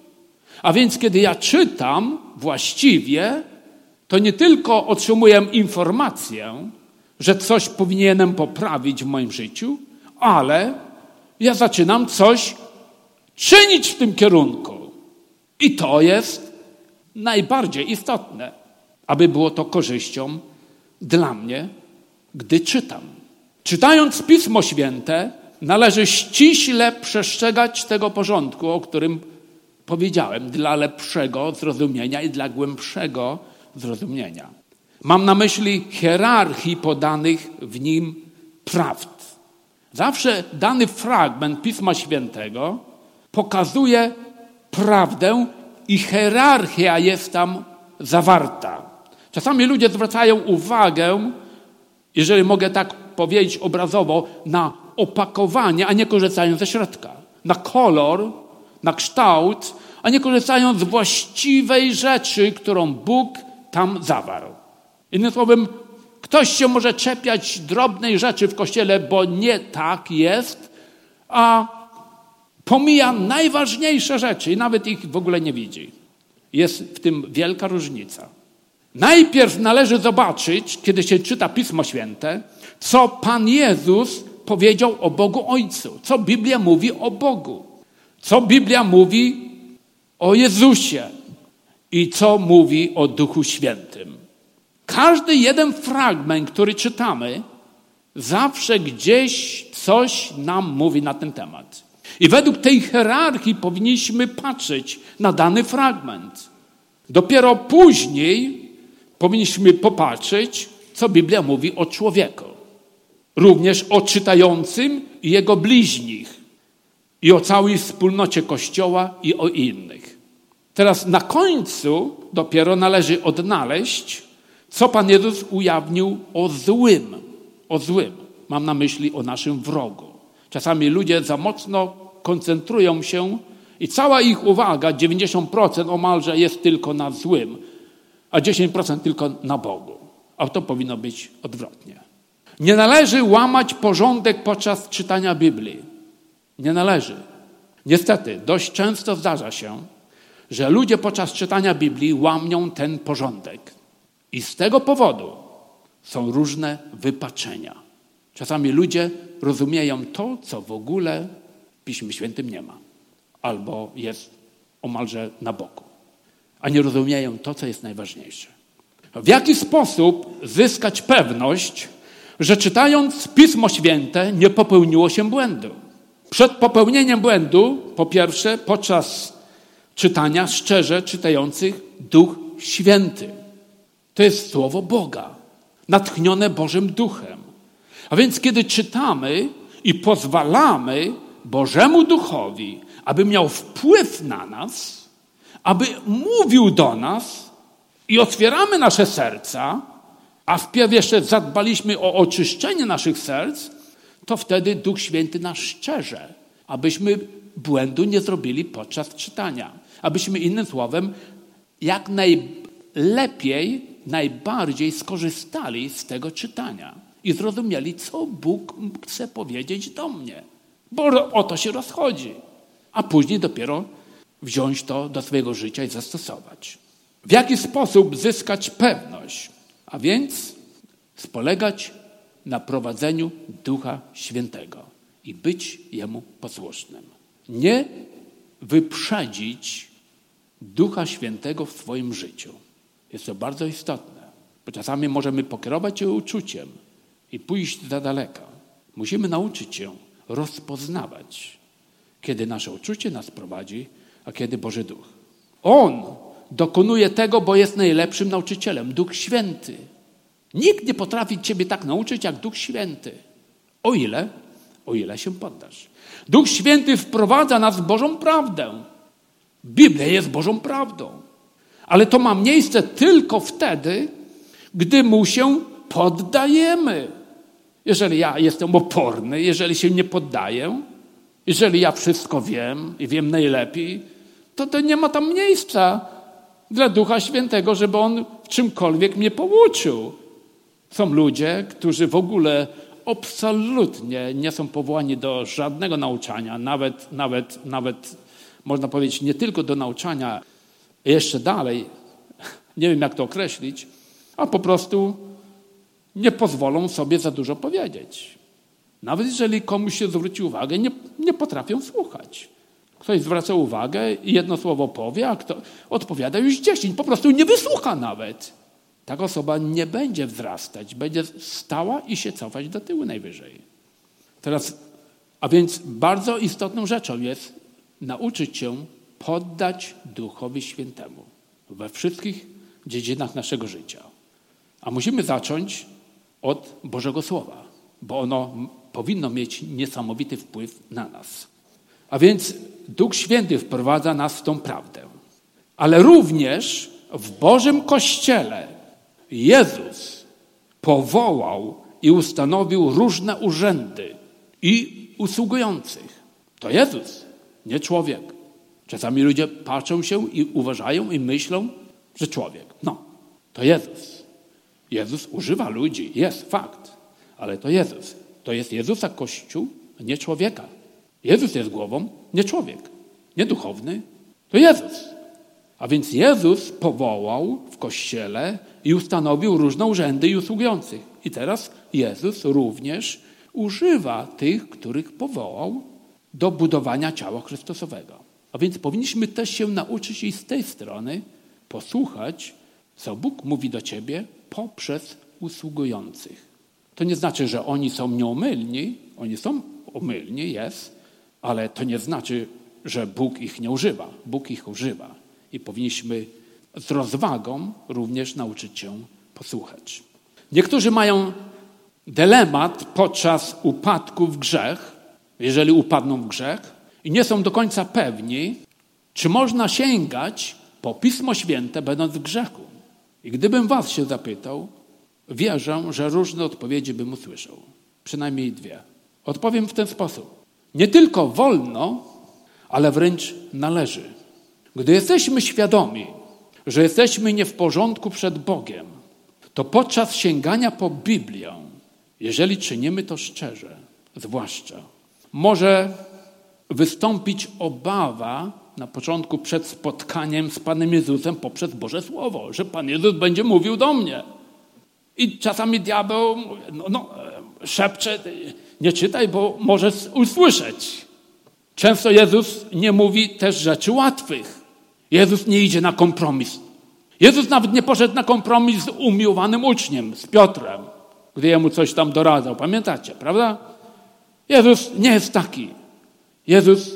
A więc kiedy ja czytam właściwie, to nie tylko otrzymuję informację, że coś powinienem poprawić w moim życiu, ale ja zaczynam coś czynić w tym kierunku. I to jest najbardziej istotne, aby było to korzyścią dla mnie, gdy czytam. Czytając Pismo Święte, należy ściśle przestrzegać tego porządku, o którym powiedziałem, dla lepszego zrozumienia i dla głębszego zrozumienia. Mam na myśli hierarchii podanych w nim prawd. Zawsze dany fragment Pisma Świętego pokazuje prawdę i hierarchia jest tam zawarta. Czasami ludzie zwracają uwagę, jeżeli mogę tak powiedzieć obrazowo, na opakowanie, a nie korzystają ze środka. Na kolor, na kształt, a nie korzystają z właściwej rzeczy, którą Bóg tam zawarł. Innym słowem, ktoś się może czepiać drobnej rzeczy w Kościele, bo nie tak jest, a pomija najważniejsze rzeczy i nawet ich w ogóle nie widzi. Jest w tym wielka różnica. Najpierw należy zobaczyć, kiedy się czyta Pismo Święte, co Pan Jezus powiedział o Bogu Ojcu, co Biblia mówi o Bogu, co Biblia mówi o Jezusie i co mówi o Duchu Świętym. Każdy jeden fragment, który czytamy, zawsze gdzieś coś nam mówi na ten temat. I według tej hierarchii powinniśmy patrzeć na dany fragment. Dopiero później powinniśmy popatrzeć, co Biblia mówi o człowieku. Również o czytającym i jego bliźnich. I o całej wspólnocie Kościoła i o innych. Teraz na końcu dopiero należy odnaleźć, co Pan Jezus ujawnił o złym. O złym. Mam na myśli o naszym wrogu. Czasami ludzie za mocno koncentrują się i cała ich uwaga, dziewięćdziesiąt procent omalże jest tylko na złym, a dziesięć procent tylko na Bogu. A to powinno być odwrotnie. Nie należy łamać porządek podczas czytania Biblii. Nie należy. Niestety, dość często zdarza się, że ludzie podczas czytania Biblii łamią ten porządek. I z tego powodu są różne wypaczenia. Czasami ludzie rozumieją to, co w ogóle w Piśmie Świętym nie ma. Albo jest omalże na boku. A nie rozumieją to, co jest najważniejsze. W jaki sposób zyskać pewność, że czytając Pismo Święte nie popełniło się błędu? Przed popełnieniem błędu, po pierwsze, podczas czytania szczerze czytających Duch Święty. To jest Słowo Boga, natchnione Bożym Duchem. A więc kiedy czytamy i pozwalamy Bożemu Duchowi, aby miał wpływ na nas, aby mówił do nas i otwieramy nasze serca, a wpierw jeszcze zadbaliśmy o oczyszczenie naszych serc, to wtedy Duch Święty nas szczerze, abyśmy błędu nie zrobili podczas czytania. Abyśmy innym słowem jak najlepiej, najbardziej skorzystali z tego czytania i zrozumieli, co Bóg chce powiedzieć do mnie. Bo o to się rozchodzi. A później dopiero wziąć to do swojego życia i zastosować. W jaki sposób zyskać pewność? A więc spolegać na prowadzeniu Ducha Świętego i być Jemu posłusznym. Nie wyprzedzić Ducha Świętego w swoim życiu. Jest to bardzo istotne, bo czasami możemy pokierować się uczuciem i pójść za daleko. Musimy nauczyć się rozpoznawać, kiedy nasze uczucie nas prowadzi, a kiedy Boży Duch. On dokonuje tego, bo jest najlepszym nauczycielem. Duch Święty. Nikt nie potrafi ciebie tak nauczyć, jak Duch Święty. O ile, o ile się poddasz. Duch Święty wprowadza nas w Bożą prawdę. Biblia jest Bożą prawdą. Ale to ma miejsce tylko wtedy, gdy Mu się poddajemy. Jeżeli ja jestem oporny, jeżeli się nie poddaję, jeżeli ja wszystko wiem i wiem najlepiej, to, to nie ma tam miejsca dla Ducha Świętego, żeby On w czymkolwiek mnie pouczył. Są ludzie, którzy w ogóle absolutnie nie są powołani do żadnego nauczania, nawet, nawet, nawet można powiedzieć nie tylko do nauczania, jeszcze dalej, nie wiem jak to określić, a po prostu nie pozwolą sobie za dużo powiedzieć. Nawet jeżeli komuś się zwróci uwagę, nie, nie potrafią słuchać. Ktoś zwraca uwagę i jedno słowo powie, a kto odpowiada już dziesięć. Po prostu nie wysłucha nawet. Taka osoba nie będzie wzrastać, będzie stała i się cofać do tyłu najwyżej. Teraz, a więc bardzo istotną rzeczą jest nauczyć się poddać Duchowi Świętemu we wszystkich dziedzinach naszego życia. A musimy zacząć od Bożego Słowa, bo ono powinno mieć niesamowity wpływ na nas. A więc Duch Święty wprowadza nas w tą prawdę. Ale również w Bożym Kościele Jezus powołał i ustanowił różne urzędy i usługujących. To Jezus, nie człowiek. Czasami ludzie patrzą się i uważają i myślą, że człowiek. No, to Jezus. Jezus używa ludzi, jest fakt, ale to Jezus. To jest Jezusa Kościół, nie człowieka. Jezus jest głową, nie człowiek. Nie duchowny, to Jezus. A więc Jezus powołał w Kościele i ustanowił różne urzędy i usługujących. I teraz Jezus również używa tych, których powołał do budowania ciała Chrystusowego. A więc powinniśmy też się nauczyć i z tej strony posłuchać, co Bóg mówi do ciebie poprzez usługujących. To nie znaczy, że oni są nieomylni. Oni są omylni, jest, ale to nie znaczy, że Bóg ich nie używa. Bóg ich używa. I powinniśmy z rozwagą również nauczyć się posłuchać. Niektórzy mają dylemat podczas upadku w grzech, jeżeli upadną w grzech i nie są do końca pewni, czy można sięgać po Pismo Święte, będąc w grzechu. I gdybym was się zapytał, wierzę, że różne odpowiedzi bym usłyszał. Przynajmniej dwie. Odpowiem w ten sposób. Nie tylko wolno, ale wręcz należy. Gdy jesteśmy świadomi, że jesteśmy nie w porządku przed Bogiem, to podczas sięgania po Biblię, jeżeli czynimy to szczerze, zwłaszcza, może wystąpić obawa na początku przed spotkaniem z Panem Jezusem poprzez Boże Słowo, że Pan Jezus będzie mówił do mnie. I czasami diabeł no, no, szepcze, nie czytaj, bo możesz usłyszeć. Często Jezus nie mówi też rzeczy łatwych. Jezus nie idzie na kompromis. Jezus nawet nie poszedł na kompromis z umiłowanym uczniem, z Piotrem, gdy jemu coś tam doradzał. Pamiętacie, prawda? Jezus nie jest taki. Jezus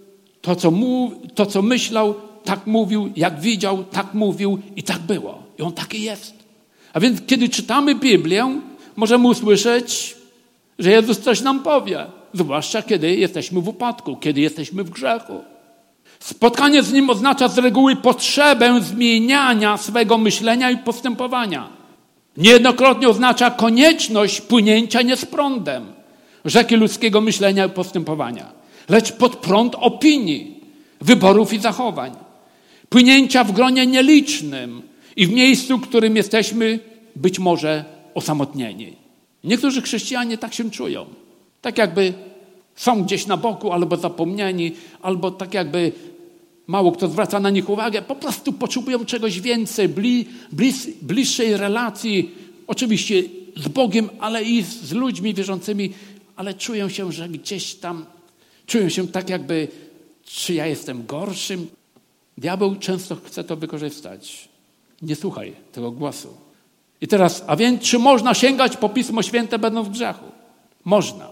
to co, mów, to, co myślał, tak mówił, jak widział, tak mówił i tak było. I on taki jest. A więc kiedy czytamy Biblię, możemy usłyszeć, że Jezus coś nam powie. Zwłaszcza kiedy jesteśmy w upadku, kiedy jesteśmy w grzechu. Spotkanie z Nim oznacza z reguły potrzebę zmieniania swego myślenia i postępowania. Niejednokrotnie oznacza konieczność płynięcia nie z prądem rzeki ludzkiego myślenia i postępowania, lecz pod prąd opinii, wyborów i zachowań. Płynięcia w gronie nielicznym i w miejscu, w którym jesteśmy być może osamotnieni. Niektórzy chrześcijanie tak się czują. Tak jakby są gdzieś na boku, albo zapomnieni, albo tak jakby mało kto zwraca na nich uwagę. Po prostu potrzebują czegoś więcej, bli, blis, bliższej relacji, oczywiście z Bogiem, ale i z ludźmi wierzącymi, ale czują się, że gdzieś tam, czują się tak jakby, czy ja jestem gorszym. Diabeł często chce to wykorzystać. Nie słuchaj tego głosu. I teraz, a więc czy można sięgać po Pismo Święte będąc w grzechu? Można.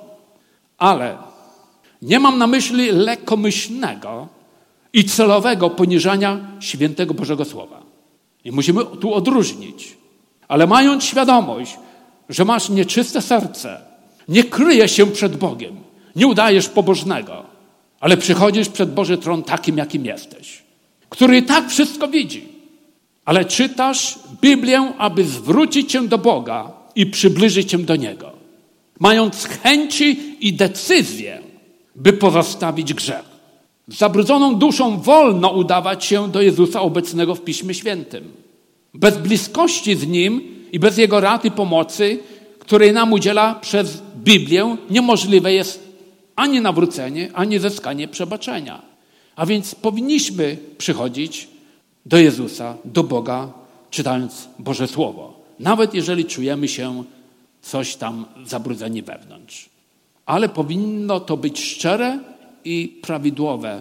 Ale nie mam na myśli lekkomyślnego i celowego poniżania świętego Bożego Słowa. I musimy tu odróżnić. Ale mając świadomość, że masz nieczyste serce, nie kryjesz się przed Bogiem, nie udajesz pobożnego, ale przychodzisz przed Boży tron takim, jakim jesteś, który i tak wszystko widzi. Ale czytasz Biblię, aby zwrócić cię do Boga i przybliżyć cię do Niego. Mając chęci i decyzję, by pozostawić grzech. Z zabrudzoną duszą wolno udawać się do Jezusa obecnego w Piśmie Świętym. Bez bliskości z Nim i bez Jego rad i pomocy, której nam udziela przez Biblię, niemożliwe jest ani nawrócenie, ani zyskanie przebaczenia. A więc powinniśmy przychodzić do Jezusa, do Boga, czytając Boże Słowo. Nawet jeżeli czujemy się coś tam zabrudzeni wewnątrz. Ale powinno to być szczere i prawidłowe.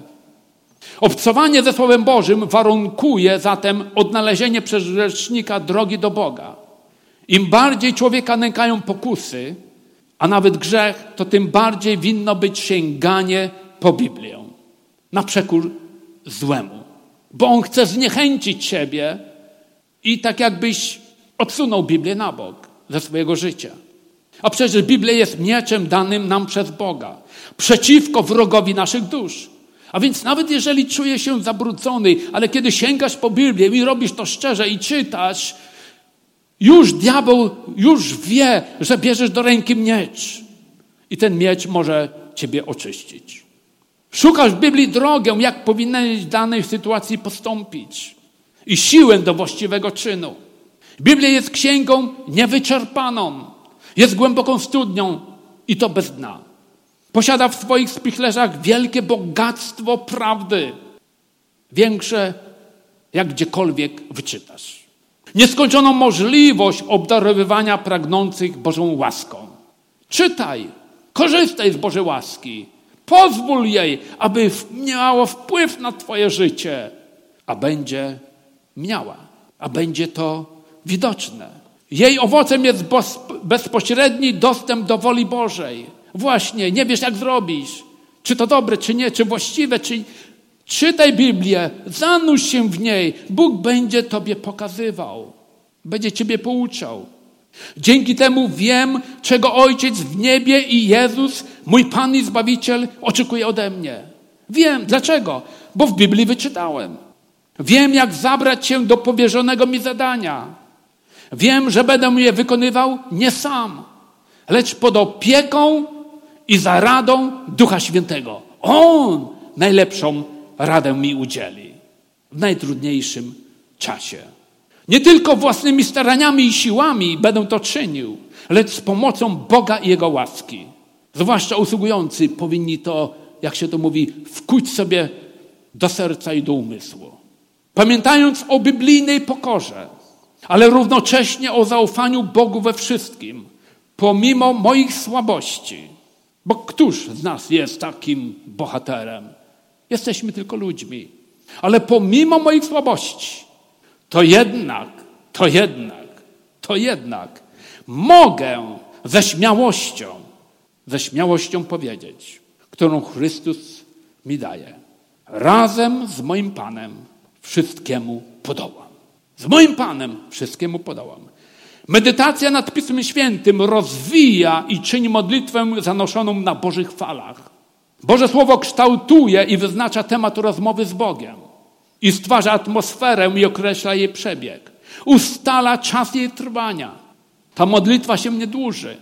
Obcowanie ze Słowem Bożym warunkuje zatem odnalezienie przez grzesznika drogi do Boga. Im bardziej człowieka nękają pokusy, a nawet grzech, to tym bardziej winno być sięganie po Biblię. Na przekór złemu. Bo on chce zniechęcić siebie i tak jakbyś odsunął Biblię na bok ze swojego życia. A przecież Biblia jest mieczem danym nam przez Boga. Przeciwko wrogowi naszych dusz. A więc nawet jeżeli czujesz się zabrudzony, ale kiedy sięgasz po Biblię i robisz to szczerze i czytasz, już diabeł już wie, że bierzesz do ręki miecz. I ten miecz może ciebie oczyścić. Szukasz w Biblii drogę, jak powinieneś w danej sytuacji postąpić. I siłę do właściwego czynu. Biblia jest księgą niewyczerpaną. Jest głęboką studnią i to bez dna. Posiada w swoich spichlerzach wielkie bogactwo prawdy. Większe, jak gdziekolwiek wyczytasz. Nieskończoną możliwość obdarowywania pragnących Bożą łaską. Czytaj, korzystaj z Bożej łaski. Pozwól jej, aby miało wpływ na twoje życie. A będzie miała. A będzie to widoczne. Jej owocem jest bezpośredni dostęp do woli Bożej. Właśnie, nie wiesz jak zrobić. Czy to dobre, czy nie, czy właściwe, czy... Czytaj Biblię, zanurz się w niej. Bóg będzie tobie pokazywał. Będzie ciebie pouczał. Dzięki temu wiem, czego Ojciec w niebie i Jezus, mój Pan i Zbawiciel, oczekuje ode mnie. Wiem. Dlaczego? Bo w Biblii wyczytałem. Wiem, jak zabrać się do powierzonego mi zadania. Wiem, że będę je wykonywał nie sam, lecz pod opieką i za radą Ducha Świętego. On najlepszą radę mi udzieli w najtrudniejszym czasie. Nie tylko własnymi staraniami i siłami będę to czynił, lecz z pomocą Boga i Jego łaski. Zwłaszcza usługujący powinni to, jak się to mówi, wkuć sobie do serca i do umysłu. Pamiętając o biblijnej pokorze, ale równocześnie o zaufaniu Bogu we wszystkim, pomimo moich słabości. Bo któż z nas jest takim bohaterem? Jesteśmy tylko ludźmi. Ale pomimo moich słabości, to jednak, to jednak, to jednak mogę ze śmiałością, ze śmiałością powiedzieć, którą Chrystus mi daje. Razem z moim Panem wszystkiemu podołam. Z moim Panem wszystkiemu podołam. Medytacja nad Pismem Świętym rozwija i czyni modlitwę zanoszoną na Bożych falach. Boże Słowo kształtuje i wyznacza temat rozmowy z Bogiem. I stwarza atmosferę i określa jej przebieg. Ustala czas jej trwania. Ta modlitwa się nie dłuży.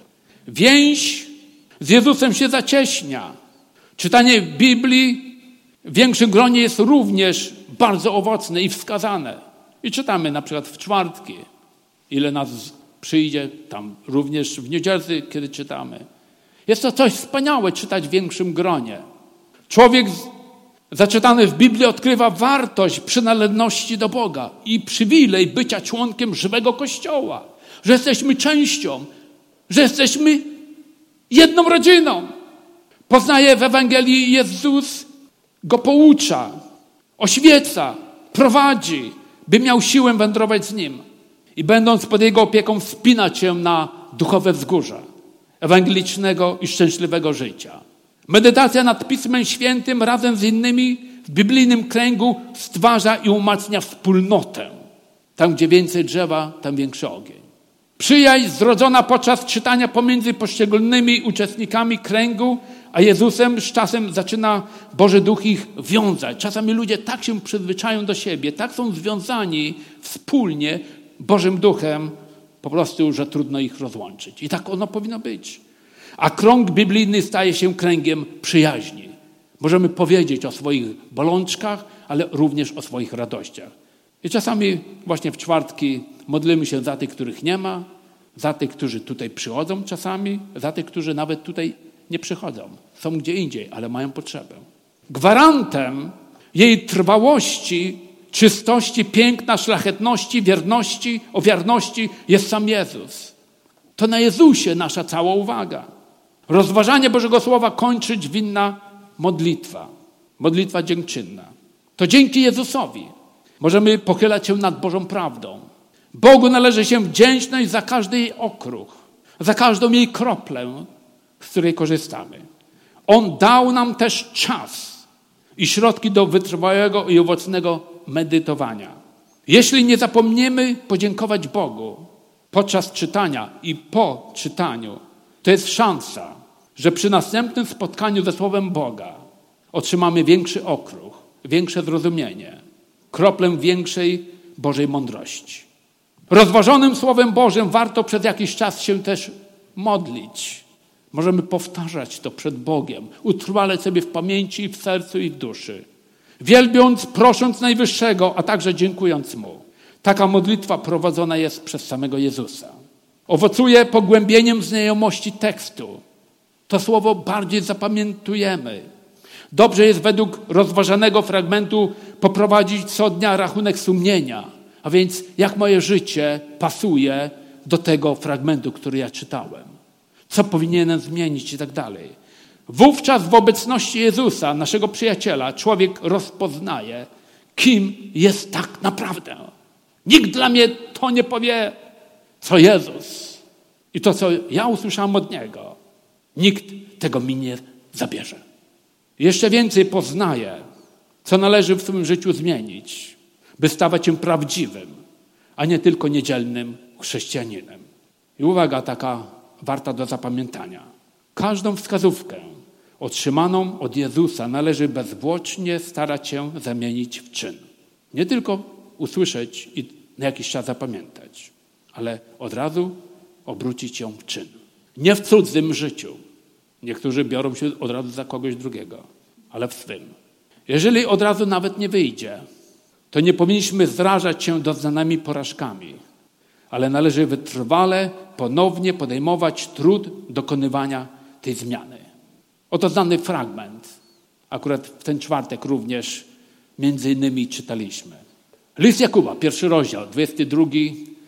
Więź z Jezusem się zacieśnia. Czytanie Biblii w większym gronie jest również bardzo owocne i wskazane. I czytamy na przykład w czwartki. Ile nas przyjdzie, tam również w New Jersey, kiedy czytamy. Jest to coś wspaniałe czytać w większym gronie. Człowiek zaczytany w Biblii odkrywa wartość przynależności do Boga i przywilej bycia członkiem żywego Kościoła. Że jesteśmy częścią, że jesteśmy jedną rodziną. Poznaje w Ewangelii Jezus, go poucza, oświeca, prowadzi, by miał siłę wędrować z Nim. I będąc pod Jego opieką wspinać się na duchowe wzgórza ewangelicznego i szczęśliwego życia. Medytacja nad Pismem Świętym razem z innymi w biblijnym kręgu stwarza i umacnia wspólnotę. Tam, gdzie więcej drzewa, tam większy ogień. Przyjaźń zrodzona podczas czytania pomiędzy poszczególnymi uczestnikami kręgu, a Jezusem z czasem zaczyna Boży Duch ich wiązać. Czasami ludzie tak się przyzwyczają do siebie, tak są związani wspólnie Bożym Duchem, po prostu, że trudno ich rozłączyć. I tak ono powinno być. A krąg biblijny staje się kręgiem przyjaźni. Możemy powiedzieć o swoich bolączkach, ale również o swoich radościach. I czasami właśnie w czwartki modlimy się za tych, których nie ma, za tych, którzy tutaj przychodzą czasami, za tych, którzy nawet tutaj nie przychodzą. Są gdzie indziej, ale mają potrzebę. Gwarantem jej trwałości, czystości, piękna, szlachetności, wierności, ofiarności jest sam Jezus. To na Jezusie nasza cała uwaga. Rozważanie Bożego Słowa kończyć winna modlitwa. Modlitwa dziękczynna. To dzięki Jezusowi możemy pochylać się nad Bożą prawdą. Bogu należy się wdzięczność za każdy jej okruch, za każdą jej kroplę, z której korzystamy. On dał nam też czas i środki do wytrwałego i owocnego medytowania. Jeśli nie zapomniemy podziękować Bogu podczas czytania i po czytaniu, to jest szansa, że przy następnym spotkaniu ze Słowem Boga otrzymamy większy okruch, większe zrozumienie, kroplę większej Bożej mądrości. Rozważonym Słowem Bożym warto przez jakiś czas się też modlić. Możemy powtarzać to przed Bogiem, utrwalać sobie w pamięci, w sercu i w duszy. Wielbiąc, prosząc Najwyższego, a także dziękując Mu. Taka modlitwa prowadzona jest przez samego Jezusa. Owocuje pogłębieniem znajomości tekstu. To słowo bardziej zapamiętujemy. Dobrze jest według rozważanego fragmentu poprowadzić co dnia rachunek sumienia. A więc jak moje życie pasuje do tego fragmentu, który ja czytałem. Co powinienem zmienić i tak dalej. Wówczas w obecności Jezusa, naszego przyjaciela, człowiek rozpoznaje, kim jest tak naprawdę. Nikt dla mnie to nie powie, co Jezus. I to, co ja usłyszałem od Niego, nikt tego mi nie zabierze. Jeszcze więcej poznaję, co należy w swoim życiu zmienić, by stawać się prawdziwym, a nie tylko niedzielnym chrześcijaninem. I uwaga taka warta do zapamiętania. Każdą wskazówkę otrzymaną od Jezusa należy bezzwłocznie starać się zamienić w czyn. Nie tylko usłyszeć i na jakiś czas zapamiętać, ale od razu obrócić ją w czyn. Nie w cudzym życiu. Niektórzy biorą się od razu za kogoś drugiego, ale w swym. Jeżeli od razu nawet nie wyjdzie, to nie powinniśmy zrażać się doznanymi porażkami, ale należy wytrwale, ponownie podejmować trud dokonywania tej zmiany. Oto znany fragment. Akurat w ten czwartek również między innymi czytaliśmy. List Jakuba, pierwszy rozdział, dwudziesty drugi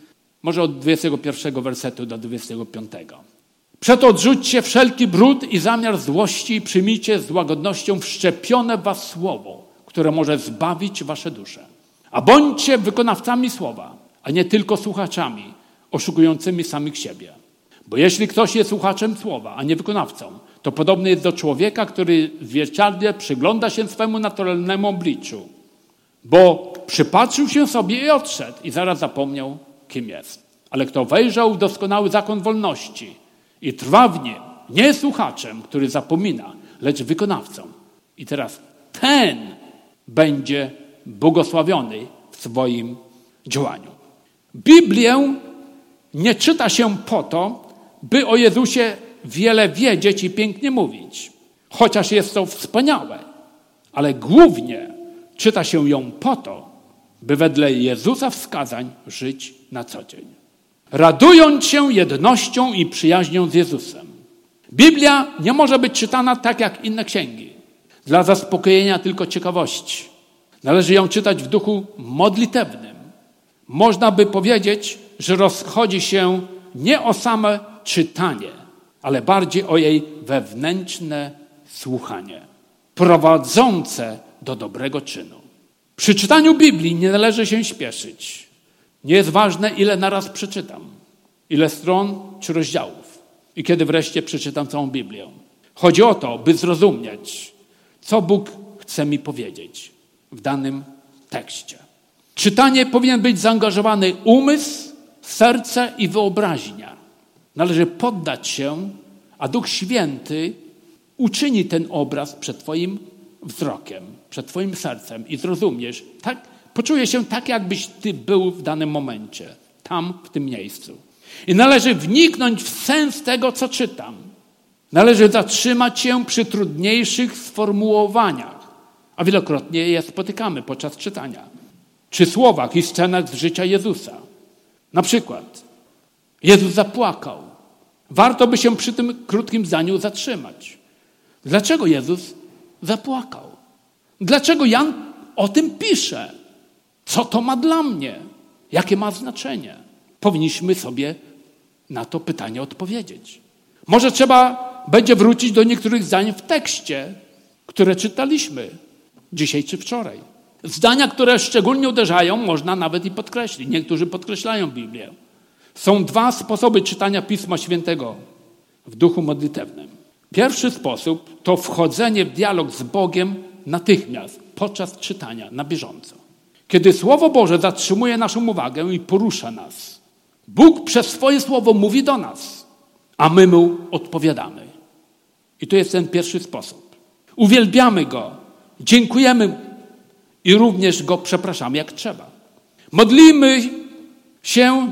Może od dwudziestego pierwszego wersetu do dwudziestego piątego. Przeto odrzućcie wszelki brud i zamiar złości i przyjmijcie z łagodnością wszczepione w was słowo, które może zbawić wasze dusze. A bądźcie wykonawcami słowa, a nie tylko słuchaczami, oszukującymi samych siebie. Bo jeśli ktoś jest słuchaczem słowa, a nie wykonawcą, to podobny jest do człowieka, który w zwierciadle przygląda się swemu naturalnemu obliczu. Bo przypatrzył się sobie i odszedł i zaraz zapomniał, kim jest. Ale kto wejrzał w doskonały zakon wolności i trwa w nim, nie jest słuchaczem, który zapomina, lecz wykonawcą. I teraz ten będzie błogosławiony w swoim działaniu. Biblię nie czyta się po to, by o Jezusie wiele wiedzieć i pięknie mówić. Chociaż jest to wspaniałe, ale głównie czyta się ją po to, by wedle Jezusa wskazań żyć na co dzień. Radując się jednością i przyjaźnią z Jezusem. Biblia nie może być czytana tak jak inne księgi, dla zaspokojenia tylko ciekawości. Należy ją czytać w duchu modlitewnym. Można by powiedzieć, że rozchodzi się nie o same czytanie, ale bardziej o jej wewnętrzne słuchanie, prowadzące do dobrego czynu. Przy czytaniu Biblii nie należy się śpieszyć. Nie jest ważne, ile naraz przeczytam, ile stron czy rozdziałów i kiedy wreszcie przeczytam całą Biblię. Chodzi o to, by zrozumieć, co Bóg chce mi powiedzieć w danym tekście. Czytanie powinien być zaangażowany umysł, serce i wyobraźnia. Należy poddać się, a Duch Święty uczyni ten obraz przed twoim wzrokiem, przed twoim sercem i zrozumiesz, tak, poczujesz się tak, jakbyś ty był w danym momencie, tam, w tym miejscu. I należy wniknąć w sens tego, co czytam. Należy zatrzymać się przy trudniejszych sformułowaniach, a wielokrotnie je spotykamy podczas czytania. Czy słowach i scenach z życia Jezusa. Na przykład Jezus zapłakał. Warto by się przy tym krótkim zdaniu zatrzymać. Dlaczego Jezus zapłakał? Dlaczego Jan o tym pisze? Co to ma dla mnie? Jakie ma znaczenie? Powinniśmy sobie na to pytanie odpowiedzieć. Może trzeba będzie wrócić do niektórych zdań w tekście, które czytaliśmy dzisiaj czy wczoraj. Zdania, które szczególnie uderzają, można nawet i podkreślić. Niektórzy podkreślają Biblię. Są dwa sposoby czytania Pisma Świętego w duchu modlitewnym. Pierwszy sposób to wchodzenie w dialog z Bogiem natychmiast, podczas czytania, na bieżąco. Kiedy Słowo Boże zatrzymuje naszą uwagę i porusza nas. Bóg przez swoje Słowo mówi do nas, a my Mu odpowiadamy. I to jest ten pierwszy sposób. Uwielbiamy Go, dziękujemy i również Go przepraszamy jak trzeba. Modlimy się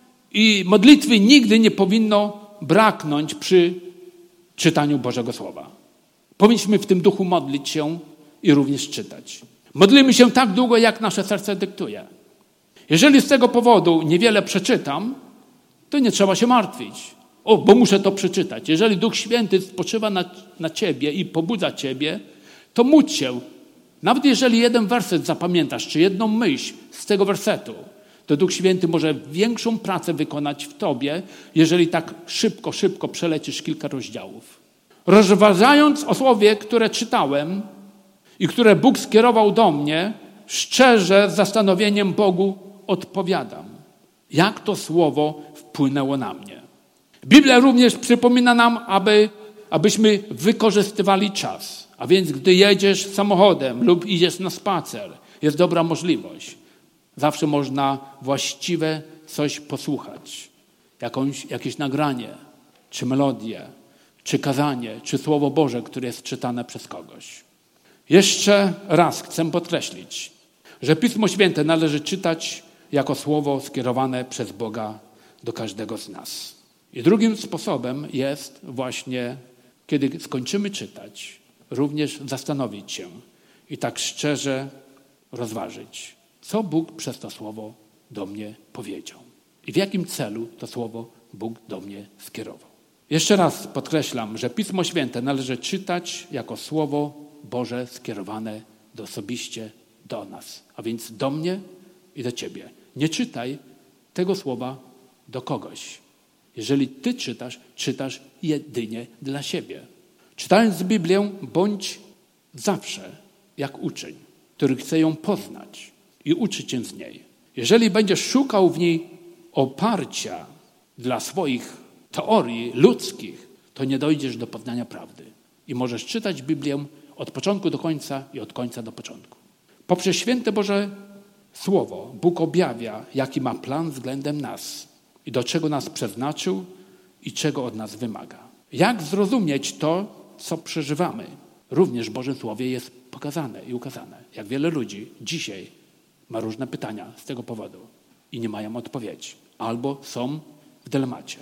i modlitwy nigdy nie powinno braknąć przy czytaniu Bożego Słowa. Powinniśmy w tym duchu modlić się i również czytać. Modlimy się tak długo, jak nasze serce dyktuje. Jeżeli z tego powodu niewiele przeczytam, to nie trzeba się martwić. O, bo muszę to przeczytać. Jeżeli Duch Święty spoczywa na, na ciebie i pobudza ciebie, to módl się. Nawet jeżeli jeden werset zapamiętasz, czy jedną myśl z tego wersetu, to Duch Święty może większą pracę wykonać w tobie, jeżeli tak szybko, szybko przelecisz kilka rozdziałów. Rozważając o słowie, które czytałem i które Bóg skierował do mnie, szczerze z zastanowieniem Bogu odpowiadam. Jak to słowo wpłynęło na mnie? Biblia również przypomina nam, aby, abyśmy wykorzystywali czas. A więc gdy jedziesz samochodem lub idziesz na spacer, jest dobra możliwość. Zawsze można właściwe coś posłuchać. Jakąś, jakieś nagranie, czy melodię, czy kazanie, czy Słowo Boże, które jest czytane przez kogoś. Jeszcze raz chcę podkreślić, że Pismo Święte należy czytać jako słowo skierowane przez Boga do każdego z nas. I drugim sposobem jest właśnie, kiedy skończymy czytać, również zastanowić się i tak szczerze rozważyć, co Bóg przez to słowo do mnie powiedział i w jakim celu to słowo Bóg do mnie skierował. Jeszcze raz podkreślam, że Pismo Święte należy czytać jako słowo Boże skierowane do osobiście do nas, a więc do mnie i do ciebie. Nie czytaj tego słowa do kogoś. Jeżeli ty czytasz, czytasz jedynie dla siebie. Czytając Biblię, bądź zawsze jak uczeń, który chce ją poznać i uczyć się z niej. Jeżeli będziesz szukał w niej oparcia dla swoich teorii ludzkich, to nie dojdziesz do poznania prawdy. I możesz czytać Biblię od początku do końca i od końca do początku. Poprzez święte Boże Słowo Bóg objawia, jaki ma plan względem nas i do czego nas przeznaczył i czego od nas wymaga. Jak zrozumieć to, co przeżywamy? Również w Bożym Słowie jest pokazane i ukazane. Jak wiele ludzi dzisiaj ma różne pytania z tego powodu i nie mają odpowiedzi. Albo są w dylemacie.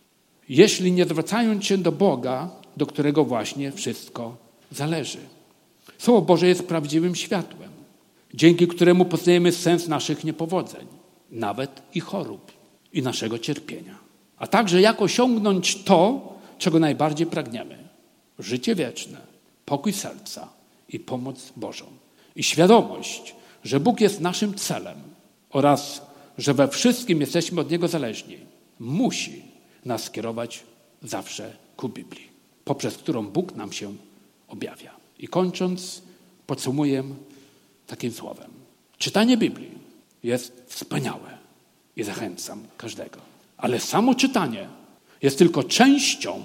Jeśli nie zwracają się do Boga, do którego właśnie wszystko zależy. Słowo Boże jest prawdziwym światłem, dzięki któremu poznajemy sens naszych niepowodzeń, nawet i chorób, i naszego cierpienia. A także jak osiągnąć to, czego najbardziej pragniemy. Życie wieczne, pokój serca i pomoc Bożą. I świadomość, że Bóg jest naszym celem oraz, że we wszystkim jesteśmy od Niego zależni, musi nas kierować zawsze ku Biblii, poprzez którą Bóg nam się objawia. I kończąc, podsumuję takim słowem. Czytanie Biblii jest wspaniałe i zachęcam każdego. Ale samo czytanie jest tylko częścią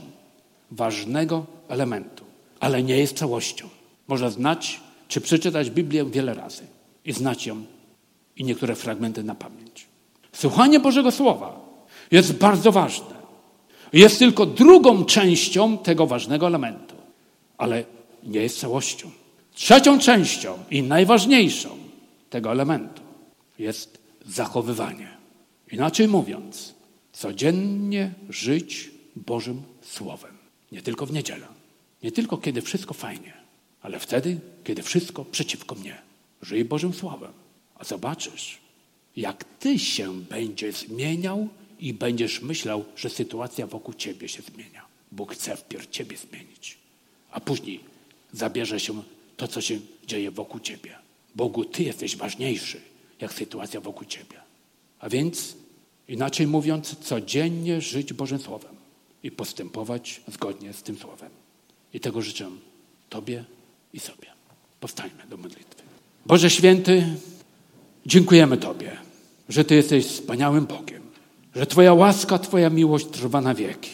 ważnego elementu, ale nie jest całością. Można znać czy przeczytać Biblię wiele razy i znać ją i niektóre fragmenty na pamięć. Słuchanie Bożego Słowa jest bardzo ważne. Jest tylko drugą częścią tego ważnego elementu, ale nie jest całością. Trzecią częścią i najważniejszą tego elementu jest zachowywanie. Inaczej mówiąc, codziennie żyć Bożym Słowem. Nie tylko w niedzielę, nie tylko kiedy wszystko fajnie, ale wtedy, kiedy wszystko przeciwko mnie. Żyj Bożym Słowem, a zobaczysz, jak ty się będziesz zmieniał i będziesz myślał, że sytuacja wokół ciebie się zmienia. Bóg chce wpierw ciebie zmienić, a później zabierze się to, co się dzieje wokół ciebie. Bogu, ty jesteś ważniejszy, jak sytuacja wokół ciebie. A więc, inaczej mówiąc, codziennie żyć Bożym Słowem i postępować zgodnie z tym Słowem. I tego życzę tobie i sobie. Powstańmy do modlitwy. Boże Święty, dziękujemy Tobie, że Ty jesteś wspaniałym Bogiem, że Twoja łaska, Twoja miłość trwa na wieki,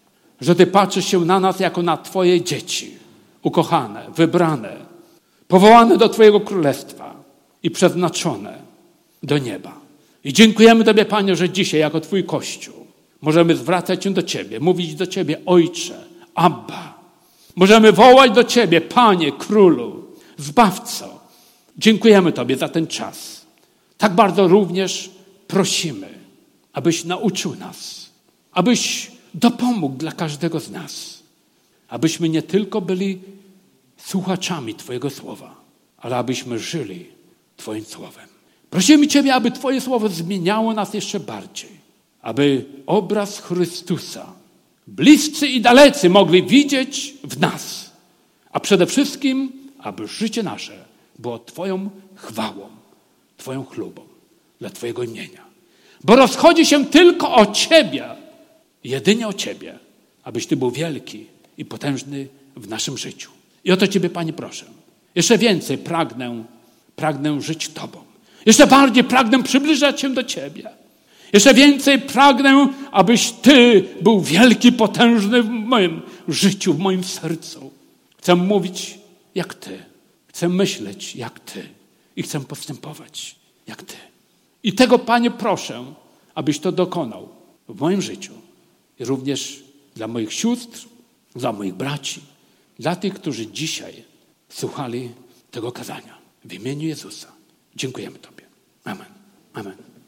że Ty patrzysz się na nas jako na Twoje dzieci, ukochane, wybrane, powołane do Twojego Królestwa i przeznaczone do nieba. I dziękujemy Tobie, Panie, że dzisiaj jako Twój Kościół możemy zwracać się do Ciebie, mówić do Ciebie, Ojcze, Abba. Możemy wołać do Ciebie, Panie, Królu, Zbawco. Dziękujemy Tobie za ten czas. Tak bardzo również prosimy, abyś nauczył nas, abyś dopomógł dla każdego z nas, abyśmy nie tylko byli słuchaczami Twojego Słowa, ale abyśmy żyli Twoim Słowem. Prosimy Ciebie, aby Twoje Słowo zmieniało nas jeszcze bardziej, aby obraz Chrystusa bliscy i dalecy mogli widzieć w nas, a przede wszystkim, aby życie nasze było Twoją chwałą, Twoją chlubą dla Twojego imienia. Bo rozchodzi się tylko o Ciebie, jedynie o Ciebie, abyś Ty był wielki i potężny w naszym życiu. I o to Ciebie, Panie, proszę. Jeszcze więcej pragnę, pragnę żyć Tobą. Jeszcze bardziej pragnę przybliżać się do Ciebie. Jeszcze więcej pragnę, abyś Ty był wielki, potężny w moim życiu, w moim sercu. Chcę mówić jak Ty. Chcę myśleć jak Ty. I chcę postępować jak Ty. I tego, Panie, proszę, abyś to dokonał w moim życiu. I również dla moich sióstr, dla moich braci, dla tych, którzy dzisiaj słuchali tego kazania. W imieniu Jezusa dziękujemy Tobie. Amen. Amen.